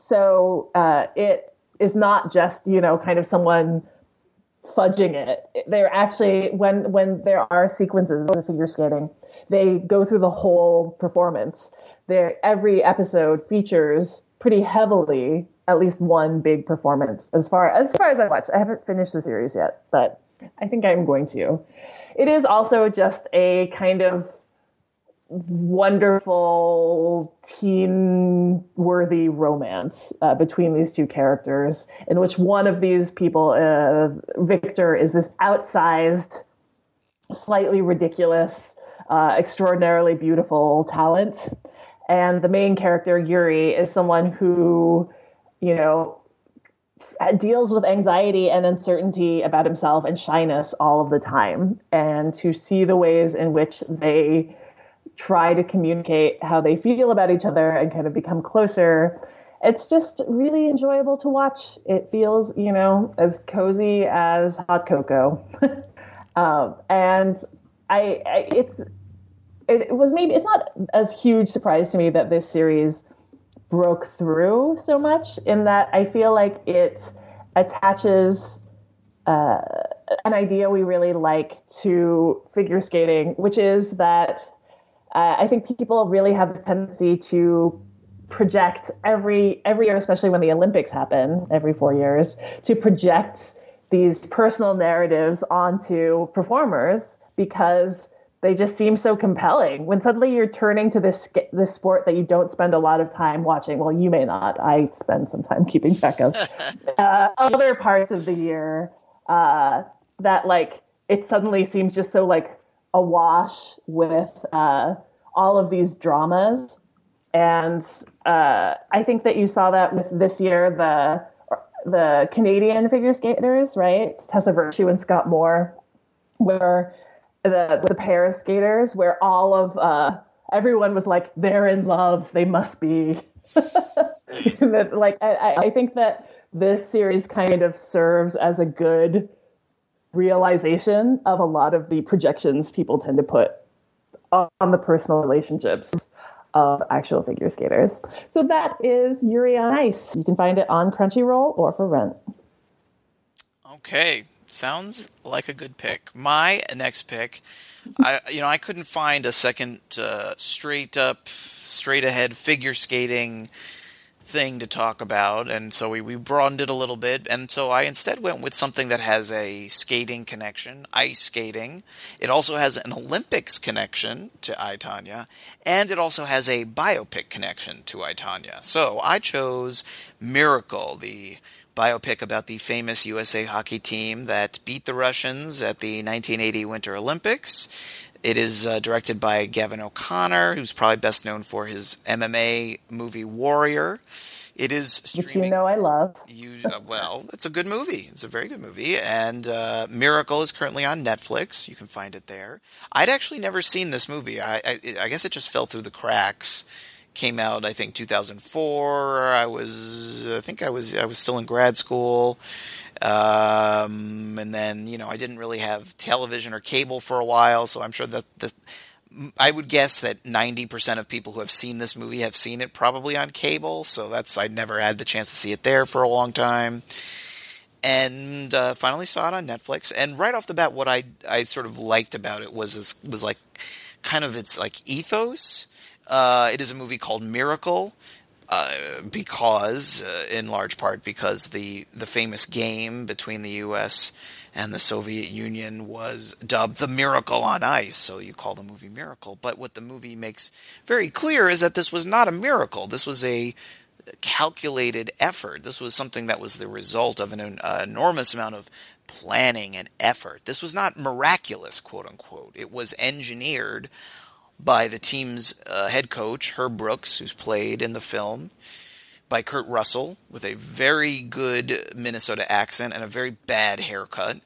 So uh, it is not just, you know, kind of someone fudging it. They're actually, when when there are sequences of figure skating, they go through the whole performance. There, every episode features pretty heavily at least one big performance. As far as far as I watched, I haven't finished the series yet, but I think I'm going to. It is also just a kind of wonderful teen-worthy romance uh, between these two characters, in which one of these people, uh, Victor, is this outsized, slightly ridiculous, uh, extraordinarily beautiful talent, and the main character, Yuri, is someone who, you know, deals with anxiety and uncertainty about himself and shyness all of the time, and to see the ways in which they try to communicate how they feel about each other and kind of become closer. It's just really enjoyable to watch. It feels, you know, as cozy as hot cocoa. um, and I, I, it's, it, it was maybe, it's not as huge surprise to me that this series broke through so much, in that I feel like it attaches uh, an idea we really like to figure skating, which is that Uh, I think people really have this tendency to project every every year, especially when the Olympics happen every four years, to project these personal narratives onto performers because they just seem so compelling. When suddenly you're turning to this this sport that you don't spend a lot of time watching, well, you may not. I spend some time keeping track of uh, other parts of the year. Uh, that like it suddenly seems just so like awash with uh, all of these dramas. And uh, I think that you saw that with this year, the the Canadian figure skaters, right? Tessa Virtue and Scott Moore, where the the pair skaters, where all of uh, everyone was like, they're in love, they must be. that, like I, I think that this series kind of serves as a good realization of a lot of the projections people tend to put on the personal relationships of actual figure skaters. So that is Yuri on Ice. You can find it on Crunchyroll or for rent. Okay, sounds like a good pick. My next pick, I you know I couldn't find a second uh, straight up, straight ahead figure skating thing to talk about, and so we, we broadened it a little bit, and so I instead went with something that has a skating connection, ice skating. It also has an Olympics connection to I, Tonya, and it also has a biopic connection to I, Tonya. So I chose Miracle, the biopic about the famous U S A hockey team that beat the Russians at the nineteen eighty Winter Olympics. It is uh, directed by Gavin O'Connor, who's probably best known for his M M A movie Warrior. It is streaming. Which you know I love. You uh, well, it's a good movie. It's a very good movie. And uh, Miracle is currently on Netflix. You can find it there. I'd actually never seen this movie. I, I, I guess it just fell through the cracks. Came out, I think, two thousand four. I was, I think I was, I was still in grad school. Um, and then, you know, I didn't really have television or cable for a while, so I'm sure that the, I would guess that ninety percent of people who have seen this movie have seen it probably on cable, so that's, I never had the chance to see it there for a long time. And uh, finally saw it on Netflix, and right off the bat, what I I sort of liked about it was this, was like kind of its like ethos. Uh, it is a movie called Miracle. Uh, because, uh, in large part, because the, the famous game between the U S and the Soviet Union was dubbed The Miracle on Ice, so you call the movie Miracle. But what the movie makes very clear is that this was not a miracle. This was a calculated effort. This was something that was the result of an uh, enormous amount of planning and effort. This was not miraculous, quote-unquote. It was engineered by the team's uh, head coach, Herb Brooks, who's played in the film, by Kurt Russell, with a very good Minnesota accent and a very bad haircut.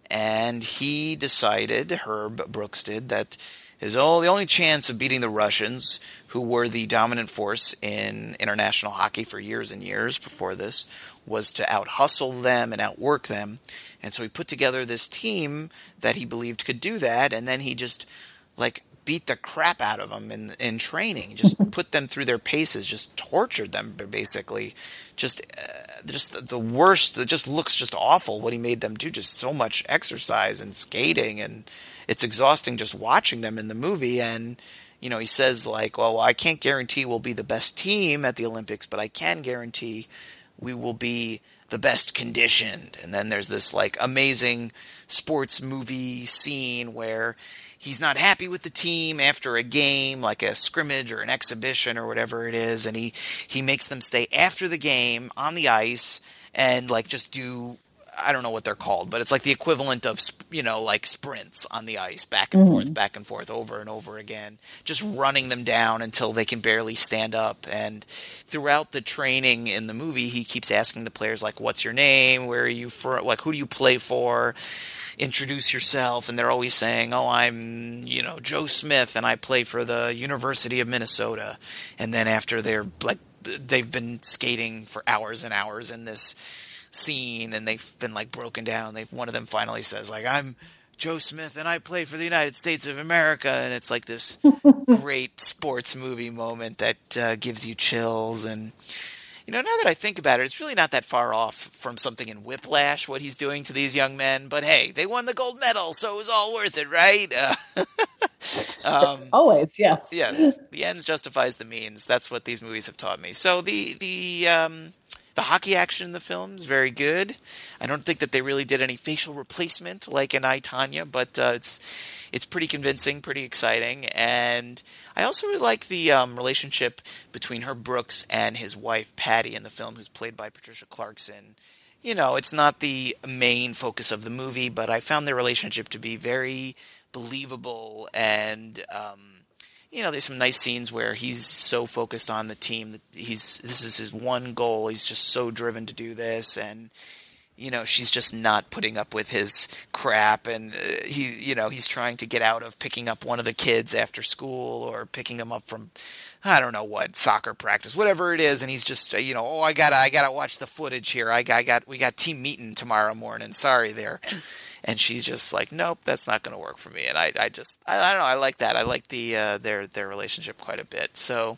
And he decided, Herb Brooks did, that his oh, the only chance of beating the Russians, who were the dominant force in international hockey for years and years before this, was to out-hustle them and outwork them. And so he put together this team that he believed could do that, and then he just, like, beat the crap out of them in in training, just put them through their paces, just tortured them, basically. Just uh, just the worst, it just looks just awful what he made them do, just so much exercise and skating, and it's exhausting just watching them in the movie. And, you know, he says, like, well, I can't guarantee we'll be the best team at the Olympics, but I can guarantee we will be the best conditioned. And then there's this, like, amazing sports movie scene where he's not happy with the team after a game, like a scrimmage or an exhibition or whatever it is, and he, he makes them stay after the game on the ice and, like, just do, I don't know what they're called, but it's like the equivalent of, you know, like sprints on the ice, back and mm-hmm. forth, back and forth, over and over again, just running them down until they can barely stand up. And throughout the training in the movie, he keeps asking the players, like, what's your name? Where are you from? Like, who do you play for? Introduce yourself, and they're always saying, oh, I'm, you know, Joe Smith, and I play for the University of Minnesota. And then after they're, like, they've been skating for hours and hours in this scene, and they've been, like, broken down, they've, one of them finally says, like, I'm Joe Smith, and I play for the United States of America, and it's like this great sports movie moment that uh, gives you chills. And you know, now that I think about it, it's really not that far off from something in Whiplash, what he's doing to these young men. But hey, they won the gold medal, so it was all worth it, right? Uh, um, Always, yes. Yes, the ends justifies the means. That's what these movies have taught me. So the the um, the hockey action in the film is very good. I don't think that they really did any facial replacement like in I, Tonya, but uh, it's it's pretty convincing, pretty exciting. And I also really like the um, relationship between Herb Brooks and his wife, Patty, in the film, who's played by Patricia Clarkson. You know, it's not the main focus of the movie, but I found their relationship to be very, believable. And, um, you know, there's some nice scenes where he's so focused on the team that he's, this is his one goal. He's just so driven to do this. And, you know, she's just not putting up with his crap. And uh, he, you know, he's trying to get out of picking up one of the kids after school or picking them up from, I don't know what, soccer practice, whatever it is. And he's just, you know, oh, I gotta, I gotta watch the footage here. I got, I got we got team meeting tomorrow morning. Sorry there. And she's just like, nope, that's not going to work for me. And I, I just, I, I don't know. I like that. I like the, uh, their, their relationship quite a bit. So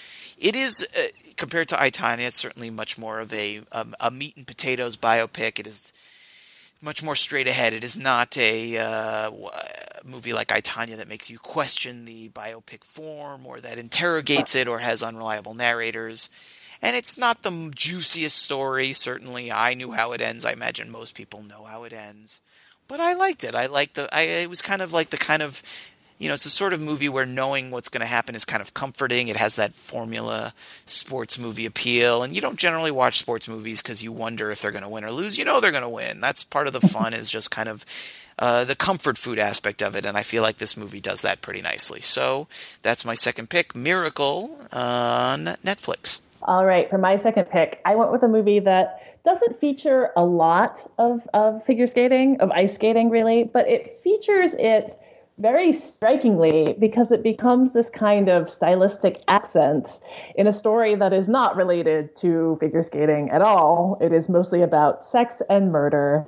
it is, uh, compared to I, Tonya, it's certainly much more of a, a, a meat and potatoes biopic. It is much more straight ahead. It is not a uh, movie like I, Tonya that makes you question the biopic form or that interrogates it or has unreliable narrators. And it's not the juiciest story. Certainly I knew how it ends. I imagine most people know how it ends. But I liked it. I liked the. I it was kind of like the kind of, you know, it's the sort of movie where knowing what's going to happen is kind of comforting. It has that formula sports movie appeal, and you don't generally watch sports movies because you wonder if they're going to win or lose. You know they're going to win. That's part of the fun. Is just kind of uh, the comfort food aspect of it, and I feel like this movie does that pretty nicely. So that's my second pick, Miracle on Netflix. All right, for my second pick, I went with a movie that doesn't feature a lot of, of figure skating, of ice skating really, but it features it very strikingly because it becomes this kind of stylistic accent in a story that is not related to figure skating at all. It is mostly about sex and murder,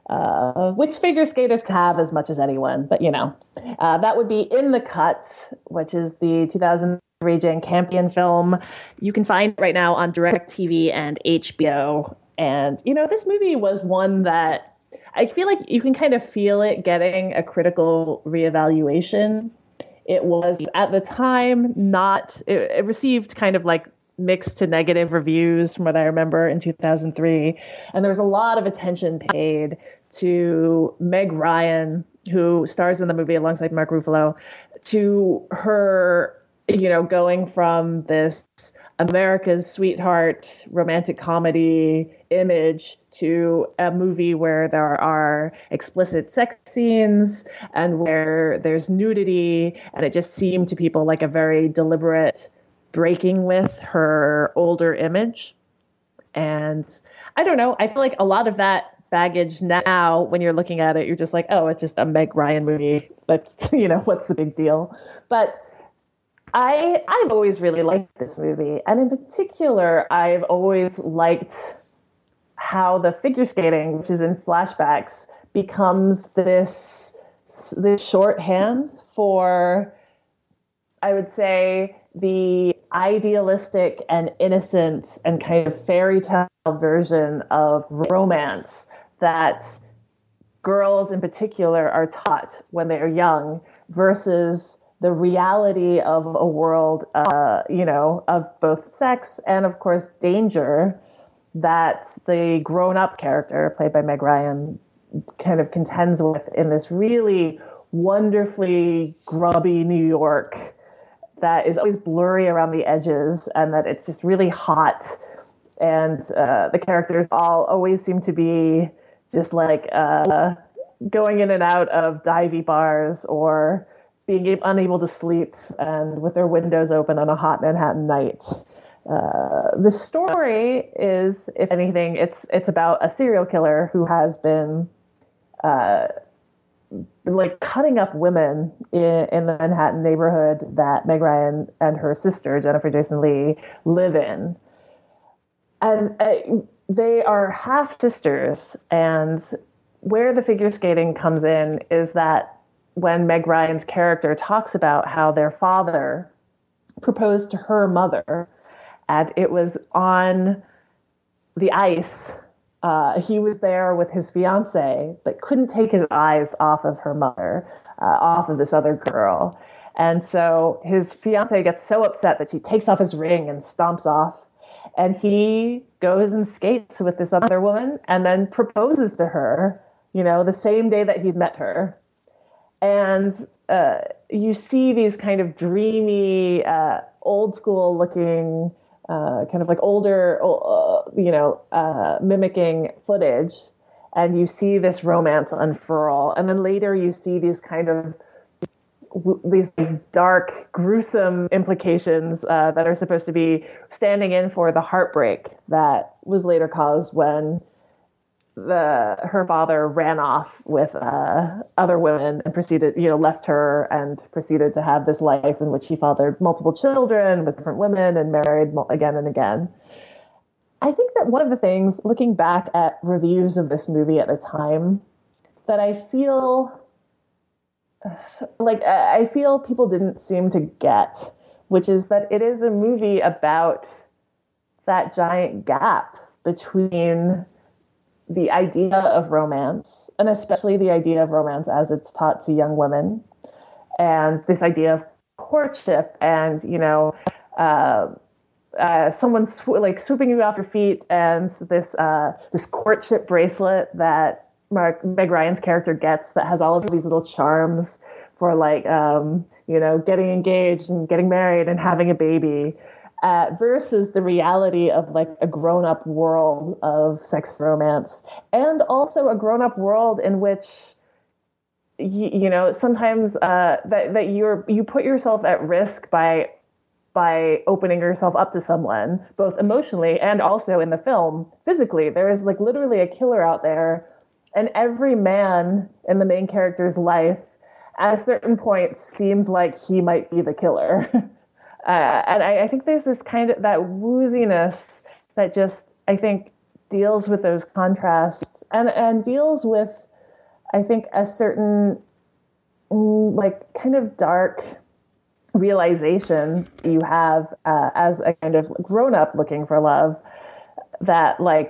uh, which figure skaters have as much as anyone, but you know, uh, that would be In the Cut, which is the two thousand three Jane Campion film. You can find it right now on DirecTV and H B O. And, you know, this movie was one that I feel like you can kind of feel it getting a critical reevaluation. It was at the time not, it, it received kind of like mixed to negative reviews from what I remember in two thousand three. And there was a lot of attention paid to Meg Ryan, who stars in the movie alongside Mark Ruffalo, to her, you know, going from this America's sweetheart romantic comedy image to a movie where there are explicit sex scenes and where there's nudity. And it just seemed to people like a very deliberate breaking with her older image. And I don't know, I feel like a lot of that baggage now, when you're looking at it, you're just like, oh, it's just a Meg Ryan movie. That's, you know, what's the big deal? But I, I've always really liked this movie. And in particular, I've always liked how the figure skating, which is in flashbacks, becomes this, this shorthand for, I would say, the idealistic and innocent and kind of fairy tale version of romance that girls in particular are taught when they are young versus the reality of a world, uh, you know, of both sex and, of course, danger that the grown-up character, played by Meg Ryan, kind of contends with in this really wonderfully grubby New York that is always blurry around the edges and that it's just really hot. And uh, the characters all always seem to be just like uh, going in and out of divey bars or being unable to sleep and with their windows open on a hot Manhattan night. Uh, the story is, if anything, it's it's about a serial killer who has been uh, like cutting up women in, in the Manhattan neighborhood that Meg Ryan and her sister, Jennifer Jason Leigh, live in. And uh, they are half sisters. And where the figure skating comes in is that when Meg Ryan's character talks about how their father proposed to her mother, and it was on the ice. Uh, he was there with his fiance, but couldn't take his eyes off of her mother, uh, off of this other girl. And so his fiance gets so upset that she takes off his ring and stomps off. And he goes and skates with this other woman and then proposes to her, you know, the same day that he's met her. And uh, you see these kind of dreamy, uh, old school looking, uh, kind of like older, uh, you know, uh, mimicking footage. And you see this romance unfurl. And then later you see these kind of w- these dark, gruesome implications uh, that are supposed to be standing in for the heartbreak that was later caused when the her father ran off with uh, other women and proceeded, you know, left her and proceeded to have this life in which he fathered multiple children with different women and married again and again. I think that one of the things, looking back at reviews of this movie at the time, that I feel like I feel people didn't seem to get, which is that it is a movie about that giant gap between the idea of romance, and especially the idea of romance as it's taught to young women, and this idea of courtship and, you know, uh, uh, someone sw- like swooping you off your feet, and this uh, this courtship bracelet that Mark, Meg Ryan's character gets that has all of these little charms for, like, um, you know, getting engaged and getting married and having a baby. Uh, versus the reality of, like, a grown-up world of sex and romance, and also a grown-up world in which, you, you know, sometimes uh, that that you're you put yourself at risk by by opening yourself up to someone, both emotionally and also in the film physically. There is, like, literally a killer out there, and every man in the main character's life, at a certain point, seems like he might be the killer. Uh, and I, I think there's this kind of that wooziness that just, I think, deals with those contrasts and, and deals with, I think, a certain, like, kind of dark realization you have uh, as a kind of grown-up looking for love, that, like,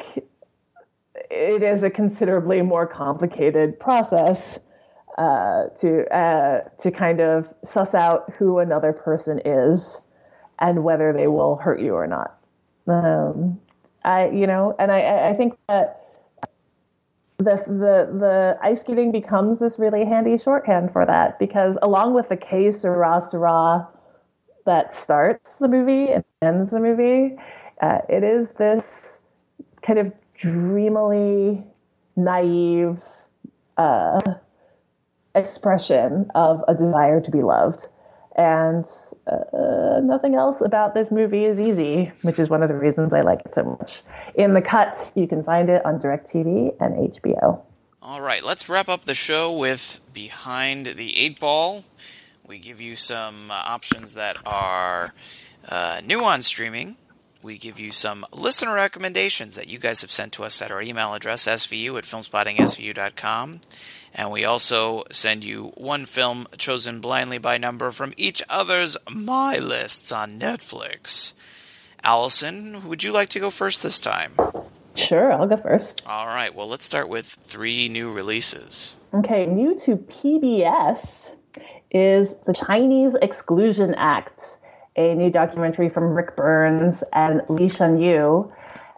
it is a considerably more complicated process uh, to uh, to kind of suss out who another person is and whether they will hurt you or not. Um, I, you know, and I, I think that the the the ice skating becomes this really handy shorthand for that, because along with the que sera sera that starts the movie and ends the movie, uh, it is this kind of dreamily naive uh, expression of a desire to be loved. And uh, nothing else about this movie is easy, which is one of the reasons I like it so much. In the Cut, you can find it on DirecTV and H B O. All right, let's wrap up the show with Behind the Eight Ball. We give you some uh, options that are uh, new on streaming. We give you some listener recommendations that you guys have sent to us at our email address, s v u at filmspotting s v u dot com. And we also send you one film chosen blindly by number from each other's My Lists on Netflix. Allison, would you like to go first this time? Sure, I'll go first. All right, well, let's start with three new releases. Okay, new to P B S is The Chinese Exclusion Act, a new documentary from Rick Burns and Lee Shun-yu.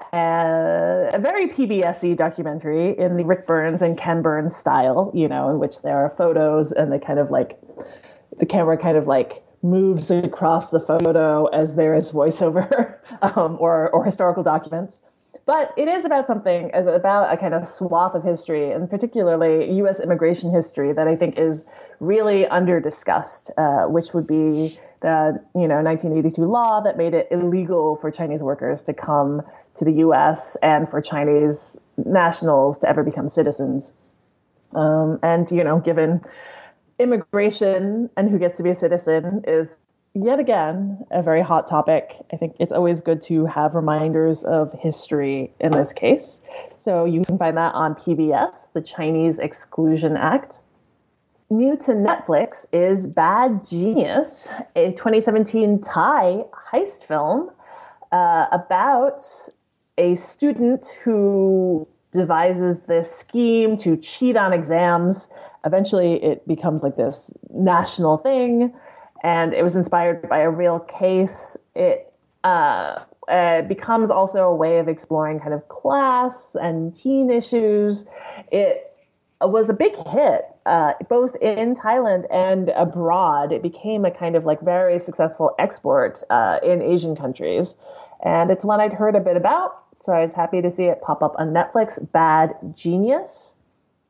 Uh, a very P B S-y documentary in the Rick Burns and Ken Burns style, you know, in which there are photos and they kind of like, the camera kind of like moves across the photo as there is voiceover um, or, or historical documents. But it is about something, as about a kind of swath of history, and particularly U S immigration history, that I think is really under-discussed, uh, which would be the, you know, nineteen eighty-two law that made it illegal for Chinese workers to come to the U S and for Chinese nationals to ever become citizens. Um, and, you know, given immigration and who gets to be a citizen is yet again a very hot topic, I think it's always good to have reminders of history in this case. So you can find that on P B S, The Chinese Exclusion Act. New to Netflix is Bad Genius, a twenty seventeen Thai heist film uh, about a student who devises this scheme to cheat on exams. Eventually, it becomes like this national thing, and it was inspired by a real case. It uh, uh, becomes also a way of exploring kind of class and teen issues. It was a big hit, uh, both in Thailand and abroad. It became a kind of like very successful export uh, in Asian countries. And it's one I'd heard a bit about, so I was happy to see it pop up on Netflix, Bad Genius.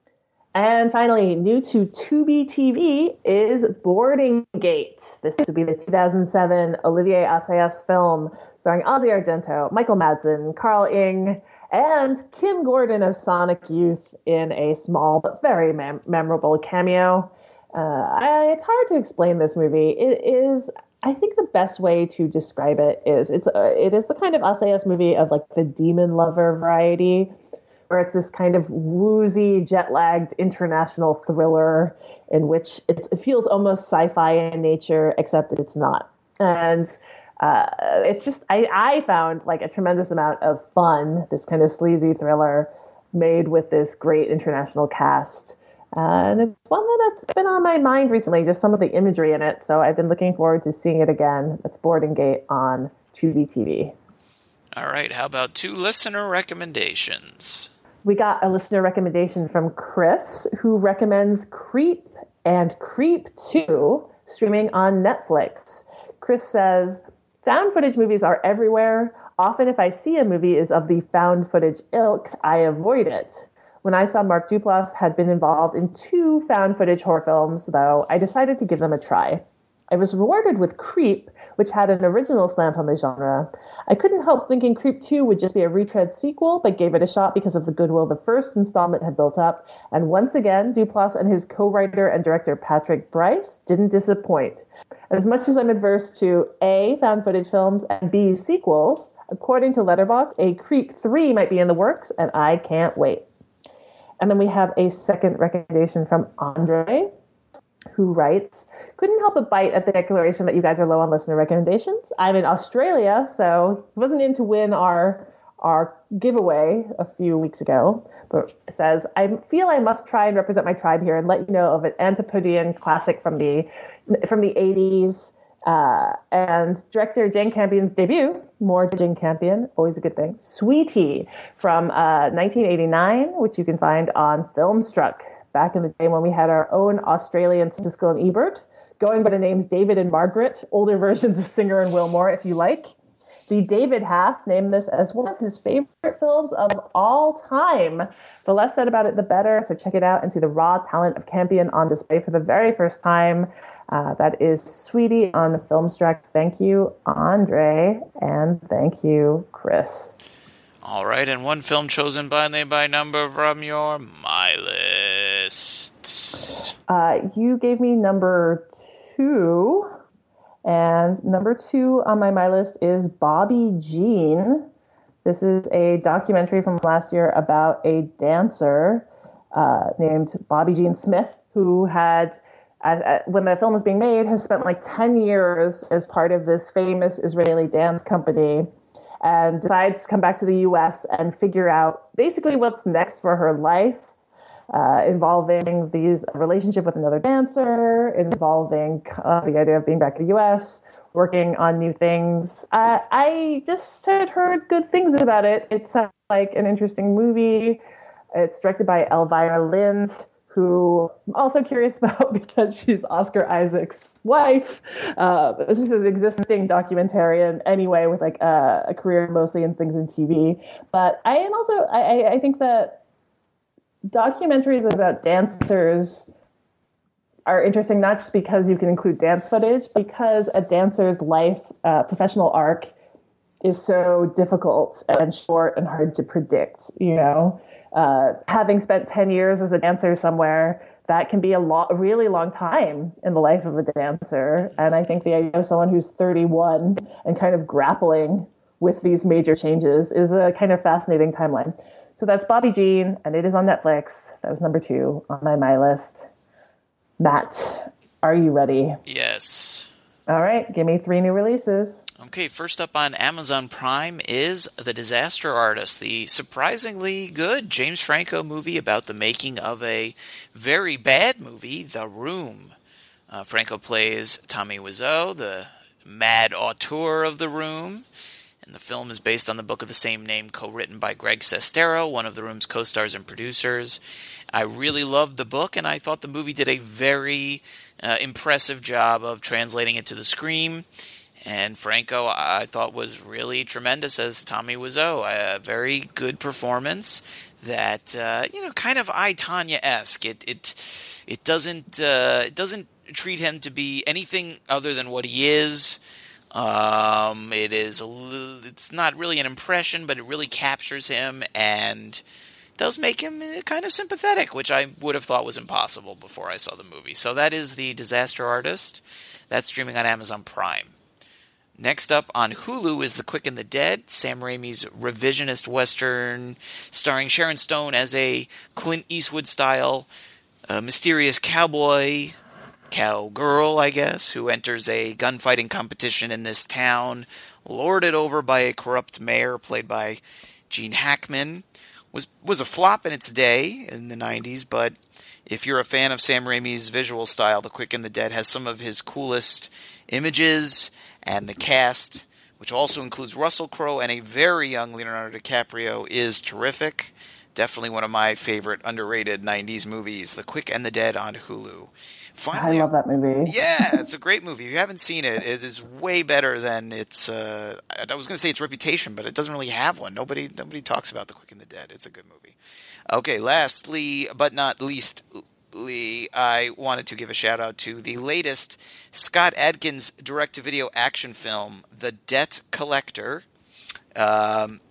And finally, new to Tubi T V is Boarding Gate. This would be the two thousand seven Olivier Assayas film starring Ozzy Argento, Michael Madsen, Carl Ing, and Kim Gordon of Sonic Youth in a small but very mem- memorable cameo. Uh, I, it's hard to explain this movie. It is, I think the best way to describe it is it's uh, it is the kind of Assayas movie of like the demon lover variety, where it's this kind of woozy, jet-lagged international thriller in which it, it feels almost sci-fi in nature, except it's not. And uh, it's just, I, I found like a tremendous amount of fun, this kind of sleazy thriller made with this great international cast. Uh, and it's one that's been on my mind recently, just some of the imagery in it. So I've been looking forward to seeing it again. It's Boarding Gate on Tubi T V. All right, how about two listener recommendations? We got a listener recommendation from Chris, who recommends Creep and Creep two streaming on Netflix. Chris says, found footage movies are everywhere. Often if I see a movie is of the found footage ilk, I avoid it. When I saw Mark Duplass had been involved in two found footage horror films, though, I decided to give them a try. I was rewarded with Creep, which had an original slant on the genre. I couldn't help thinking Creep two would just be a retread sequel, but gave it a shot because of the goodwill the first installment had built up. And once again, Duplass and his co-writer and director Patrick Bryce didn't disappoint. As much as I'm adverse to A, found footage films, and B, sequels, according to Letterboxd, a Creep three might be in the works, and I can't wait. And then we have a second recommendation from Andre, who writes, couldn't help but bite at the declaration that you guys are low on listener recommendations. I'm in Australia, so he wasn't in to win our our giveaway a few weeks ago, but it says, I feel I must try and represent my tribe here and let you know of an Antipodean classic from the from the eighties, uh, and director Jane Campion's debut, more Jane Campion, always a good thing, Sweetie, from uh, nineteen eighty-nine, which you can find on Filmstruck. Back in the day when we had our own Australian Siskel and Ebert, going by the names David and Margaret, older versions of Singer and Wilmore, if you like. The David half named this as one of his favorite films of all time. The less said about it, the better. So check it out and see the raw talent of Campion on display for the very first time. Uh, that is Sweetie on Filmstruck. Thank you, Andre, and thank you, Chris. All right, and one film chosen by name by number from your My List. Uh, you gave me number two, and number two on my My List is Bobby Jean. This is a documentary from last year about a dancer uh, named Bobby Jean Smith, who had, at, at, when the film was being made, has spent like ten years as part of this famous Israeli dance company, and decides to come back to the U S and figure out basically what's next for her life, uh, involving these a relationship with another dancer, involving uh, the idea of being back in the U S, working on new things. Uh, I just had heard good things about it. It sounds like an interesting movie. It's directed by Elvira Lind, who I'm also curious about because she's Oscar Isaac's wife. Uh, this is an existing documentarian anyway, with like a, a career mostly in things in T V. But I am also, I, I think that documentaries about dancers are interesting, not just because you can include dance footage, but because a dancer's life, uh, professional arc is so difficult and short and hard to predict, you know? Uh, having spent ten years as a dancer somewhere, that can be a, lo- a really long time in the life of a dancer. And I think the idea of someone who's thirty-one and kind of grappling with these major changes is a kind of fascinating timeline. So that's Bobby Jean, and it is on Netflix. That was number two on my My List. Matt, are you ready? Yes. All right, give me three new releases. Okay, first up on Amazon Prime is The Disaster Artist, the surprisingly good James Franco movie about the making of a very bad movie, The Room. Uh, Franco plays Tommy Wiseau, the mad auteur of The Room, and the film is based on the book of the same name, co-written by Greg Sestero, one of The Room's co-stars and producers. I really loved the book, and I thought the movie did a very uh, impressive job of translating it to the screen. And Franco, I thought, was really tremendous as Tommy Wiseau. A very good performance that, uh, you know, kind of I, Tonya-esque. It it it doesn't uh, it doesn't treat him to be anything other than what he is. Um, it is a little, it's not really an impression, but it really captures him and does make him kind of sympathetic, which I would have thought was impossible before I saw the movie. So that is The Disaster Artist. That's streaming on Amazon Prime. Next up on Hulu is The Quick and the Dead, Sam Raimi's revisionist western starring Sharon Stone as a Clint Eastwood-style uh, mysterious cowboy, cowgirl, I guess, who enters a gunfighting competition in this town, lorded over by a corrupt mayor played by Gene Hackman. Was was a flop in its day in the nineties, but if you're a fan of Sam Raimi's visual style, The Quick and the Dead has some of his coolest images. And the cast, which also includes Russell Crowe and a very young Leonardo DiCaprio, is terrific. Definitely one of my favorite underrated nineties movies, The Quick and the Dead on Hulu. Finally, I love that movie. Yeah, it's a great movie. If you haven't seen it, it is way better than its, uh, I was going to say its reputation, but it doesn't really have one. Nobody nobody talks about The Quick and the Dead. It's a good movie. Okay, lastly, but not least, I wanted to give a shout out to the latest Scott Adkins direct-to-video action film, The Debt Collector. Um,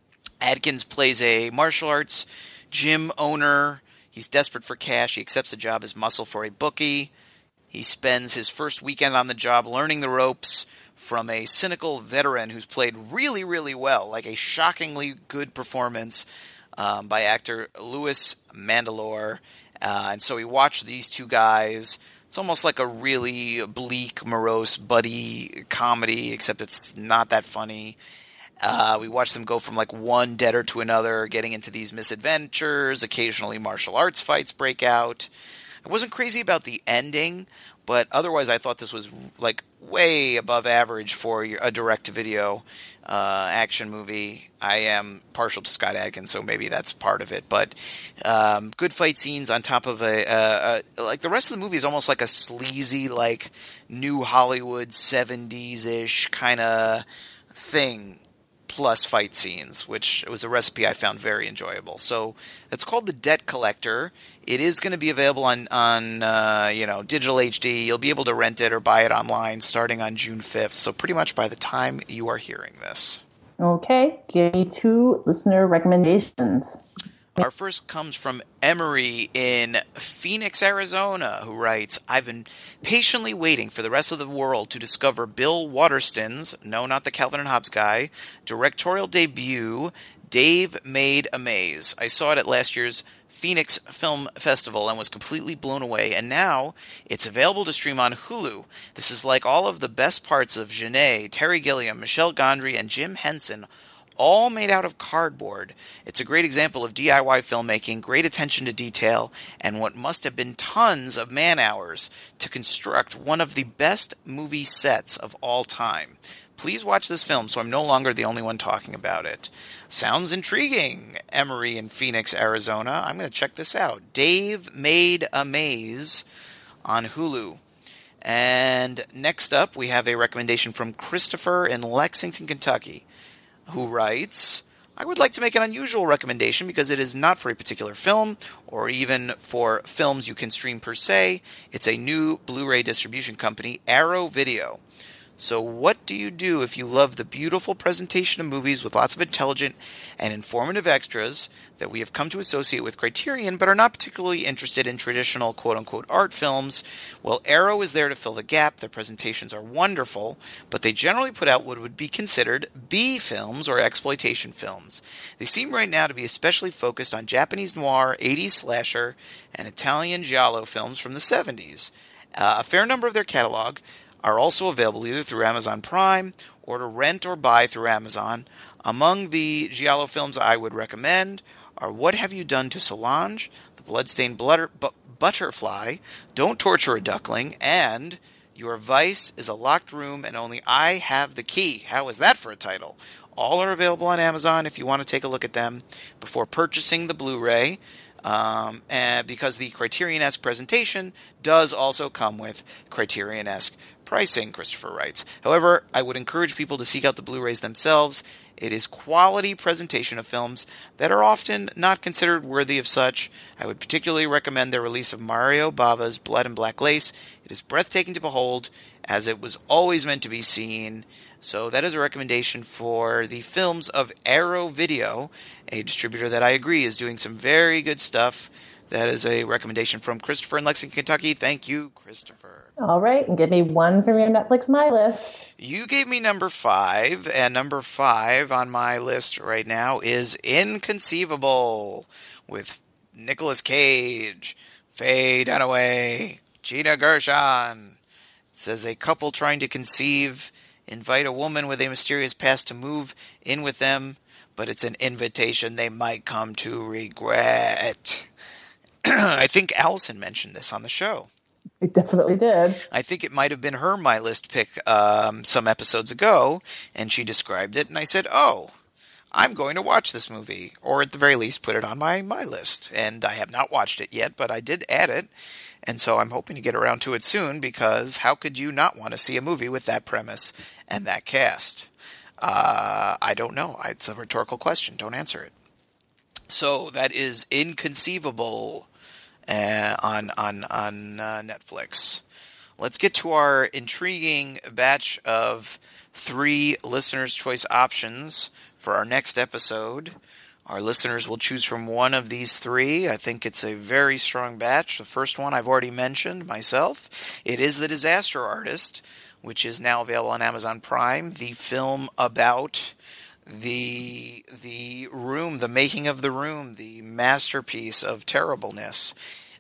Adkins plays a martial arts gym owner. He's desperate for cash. He accepts a job as muscle for a bookie. He spends his first weekend on the job learning the ropes from a cynical veteran who's played really, really well, like a shockingly good performance um, by actor Louis Mandylor. Uh, and so we watched these two guys. It's almost like a really bleak, morose buddy comedy, except it's not that funny. Uh, we watched them go from like one debtor to another, getting into these misadventures. Occasionally martial arts fights break out. I wasn't crazy about the ending, but otherwise I thought this was like way above average for a direct-to-video uh, action movie. I am partial to Scott Adkins, so maybe that's part of it. But um, good fight scenes on top of a, uh, a like the rest of the movie is almost like a sleazy, like new Hollywood seventies-ish kind of thing. Plus fight scenes, which was a recipe I found very enjoyable. So it's called The Debt Collector. It is going to be available on, on uh, you know, digital H D. You'll be able to rent it or buy it online starting on June fifth. So pretty much by the time you are hearing this. Okay, give me two listener recommendations. Our first comes from Emery in Phoenix, Arizona, who writes, I've been patiently waiting for the rest of the world to discover Bill Waterston's, no, not the Calvin and Hobbes guy, directorial debut, Dave Made a Maze. I saw it at last year's Phoenix Film Festival and was completely blown away, and now it's available to stream on Hulu. This is like all of the best parts of Janae, Terry Gilliam, Michelle Gondry, and Jim Henson, all made out of cardboard. It's a great example of D I Y filmmaking, great attention to detail, and what must have been tons of man-hours to construct one of the best movie sets of all time. Please watch this film so I'm no longer the only one talking about it. Sounds intriguing, Emery in Phoenix, Arizona. I'm going to check this out. Dave Made a Maze on Hulu. And next up, we have a recommendation from Christopher in Lexington, Kentucky, who writes, I would like to make an unusual recommendation because it is not for a particular film or even for films you can stream per se. It's a new Blu-ray distribution company, Arrow Video. So what do you do if you love the beautiful presentation of movies with lots of intelligent and informative extras that we have come to associate with Criterion, but are not particularly interested in traditional quote-unquote art films? Well, Arrow is there to fill the gap. Their presentations are wonderful, but they generally put out what would be considered B films or exploitation films. They seem right now to be especially focused on Japanese noir, eighties slasher, and Italian giallo films from the seventies. Uh, a fair number of their catalog are also available either through Amazon Prime or to rent or buy through Amazon. Among the giallo films I would recommend are What Have You Done to Solange?, The Bloodstained Butter- Bu- Butterfly, Don't Torture a Duckling, and Your Vice is a Locked Room and Only I Have the Key. How is that for a title? All are available on Amazon if you want to take a look at them before purchasing the Blu-ray. Um, and because the Criterion-esque presentation does also come with Criterion-esque pricing, Christopher writes. However, I would encourage people to seek out the Blu-rays themselves. It is quality presentation of films that are often not considered worthy of such. I would particularly recommend their release of Mario Bava's Blood and Black Lace. It is breathtaking to behold, as it was always meant to be seen. So that is a recommendation for the films of Arrow Video, a distributor that I agree is doing some very good stuff. That is a recommendation from Christopher in Lexington, Kentucky. Thank you, Christopher. All right, and give me one from your Netflix My List. You gave me number five, and number five on my list right now is Inconceivable, with Nicolas Cage, Faye Dunaway, Gina Gershon. It says a couple trying to conceive invite a woman with a mysterious past to move in with them, but it's an invitation they might come to regret. I think Allison mentioned this on the show. It definitely did. I think it might have been her My List pick um, some episodes ago, and she described it, and I said, oh, I'm going to watch this movie, or at the very least put it on my My List. And I have not watched it yet, but I did add it, and so I'm hoping to get around to it soon, because how could you not want to see a movie with that premise and that cast? Uh, I don't know. It's a rhetorical question. Don't answer it. So that is Inconceivable uh, on on on uh, Netflix. Let's get to our intriguing batch of three listeners' choice options for our next episode. Our listeners will choose from one of these three. I think it's a very strong batch. The first one I've already mentioned myself. It is The Disaster Artist, which is now available on Amazon Prime. The film about the the room, the making of the room, the masterpiece of terribleness.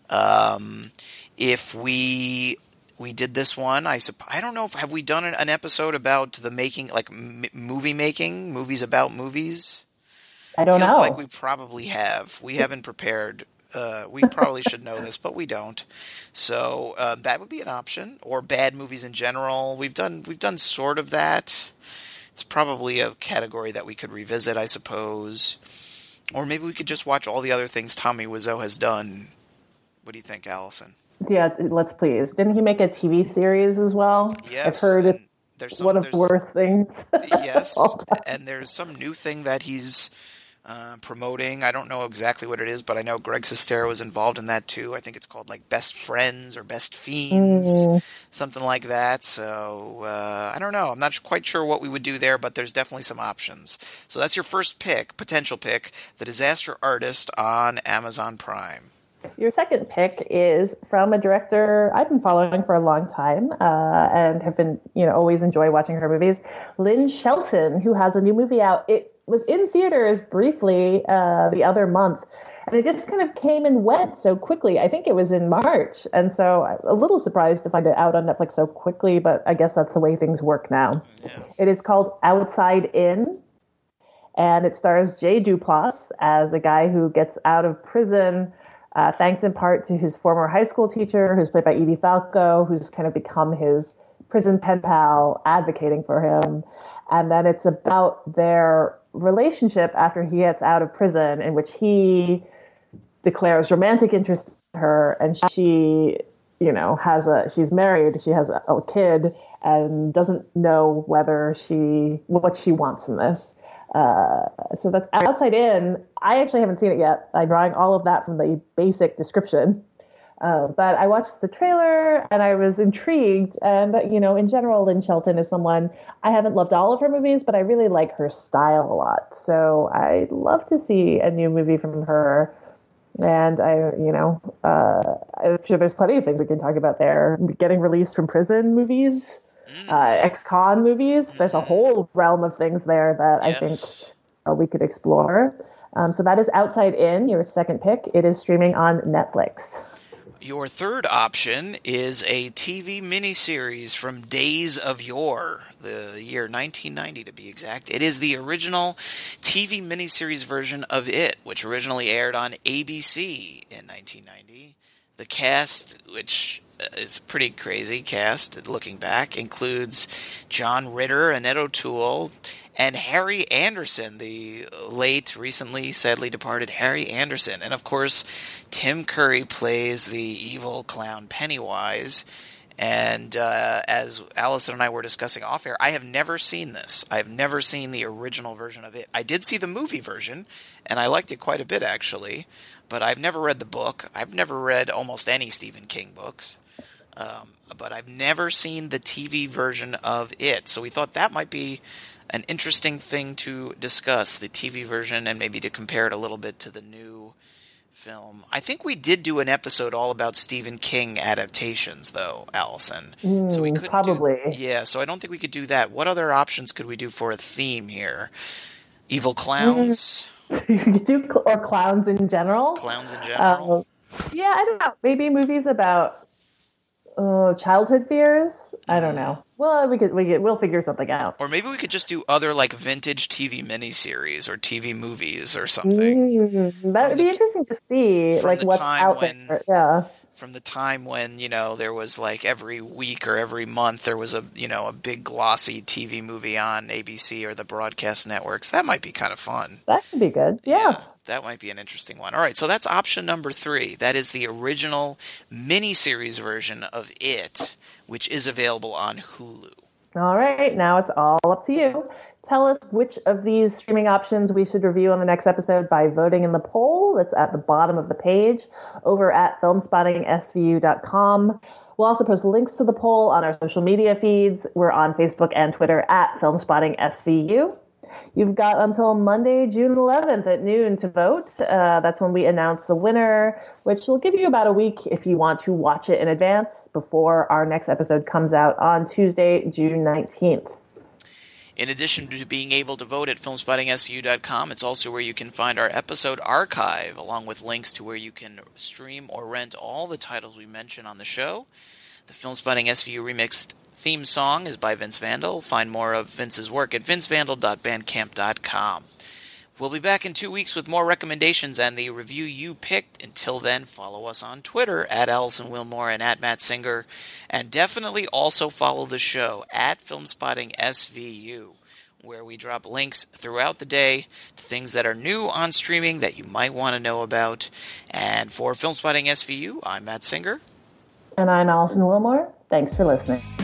Um, if we we did this one, I supp- I don't know if have we done an, an episode about the making, like m- movie making, movies about movies. I don't Feels know. like we probably have. We haven't prepared. Uh, we probably should know this, but we don't. So uh, that would be an option. Or bad movies in general. We've done we've done sort of that. It's probably a category that we could revisit, I suppose. Or maybe we could just watch all the other things Tommy Wiseau has done. What do you think, Allison? Yeah, let's please. Didn't he make a T V series as well? Yes. I've heard it's there's some, one of the worst things. Yes, and there's some new thing that he's uh, promoting. I don't know exactly what it is, but I know Greg Sestero was involved in that too. I think it's called like Best Friends or Best Fiends, mm. something like that. So uh, I don't know. I'm not quite sure what we would do there, but there's definitely some options. So that's your first pick, potential pick, The Disaster Artist on Amazon Prime. Your second pick is from a director I've been following for a long time uh, and have been, you know, always enjoy watching her movies. Lynn Shelton, who has a new movie out. It was in theaters briefly uh, the other month, and it just kind of came and went so quickly. I think it was in March, and so I'm a little surprised to find it out on Netflix so quickly, but I guess that's the way things work now. Yeah. It is called Outside In, and it stars Jay Duplass as a guy who gets out of prison Uh, thanks in part to his former high school teacher, who's played by Edie Falco, who's kind of become his prison pen pal, advocating for him. And then it's about their relationship after he gets out of prison, in which he declares romantic interest in her, and she, you know, has a she's married, she has a, a kid, and doesn't know whether she what she wants from this. Uh, so that's Outside In. I actually haven't seen it yet. I'm drawing all of that from the basic description. Uh, but I watched the trailer and I was intrigued. And, you know, in general, Lynn Shelton is someone, I haven't loved all of her movies, but I really like her style a lot. So I'd love to see a new movie from her. And I, you know, uh, I'm sure there's plenty of things we can talk about there. Getting released from prison movies. Uh, ex-con movies. There's a whole realm of things there that yes. I think uh, we could explore. Um, so that is Outside In, your second pick. It is streaming on Netflix. Your third option is a T V miniseries from Days of Yore, the year nineteen ninety to be exact. It is the original T V miniseries version of It, which originally aired on A B C in nineteen ninety. The cast, which is a pretty crazy cast looking back. Includes John Ritter, Annette O'Toole, and Harry Anderson, the late, recently, sadly departed Harry Anderson. And, of course, Tim Curry plays the evil clown Pennywise. And uh, as Allison and I were discussing off air, I have never seen this. I have never seen the original version of it. I did see the movie version, and I liked it quite a bit, actually. But I've never read the book. I've never read almost any Stephen King books. Um, but I've never seen the T V version of it. So we thought that might be an interesting thing to discuss, the T V version, and maybe to compare it a little bit to the new film. I think we did do an episode all about Stephen King adaptations, though, Allison. Mm, so we could probably. Do, yeah, so I don't think we could do that. What other options could we do for a theme here? Evil clowns? You could do, cl- or clowns in general. Clowns in general? Uh, yeah, I don't know. Maybe movies about uh, childhood fears? I don't know. Well, we could, we could, we'll figure something out. Or maybe we could just do other, like, vintage T V miniseries or T V movies or something. Mm, that would be t- interesting to see, like, what's out when, there. Yeah. From the time when, you know, there was, like, every week or every month there was a, you know, a big glossy T V movie on A B C or the broadcast networks. That might be kind of fun. That could be good. Yeah. yeah. That might be an interesting one. All right, so that's option number three. That is the original miniseries version of It, which is available on Hulu. All right, now it's all up to you. Tell us which of these streaming options we should review on the next episode by voting in the poll that's at the bottom of the page over at film spotting S V U dot com. We'll also post links to the poll on our social media feeds. We're on Facebook and Twitter at film spotting S V U. You've got until Monday, June eleventh at noon to vote. Uh, that's when we announce the winner, which will give you about a week if you want to watch it in advance before our next episode comes out on Tuesday, June nineteenth. In addition to being able to vote at film spotting S V U dot com, it's also where you can find our episode archive, along with links to where you can stream or rent all the titles we mention on the show. The Filmspotting S V U Remixed theme song is by Vince Vandal. Find more of Vince's work at vince vandal dot bandcamp dot com. We'll be back in two weeks with more recommendations and the review you picked. Until then, follow us on Twitter at Allison Wilmore and at Matt Singer. And definitely also follow the show at Filmspotting S V U, where we drop links throughout the day to things that are new on streaming that you might want to know about. And for Filmspotting S V U, I'm Matt Singer. And I'm Allison Wilmore. Thanks for listening.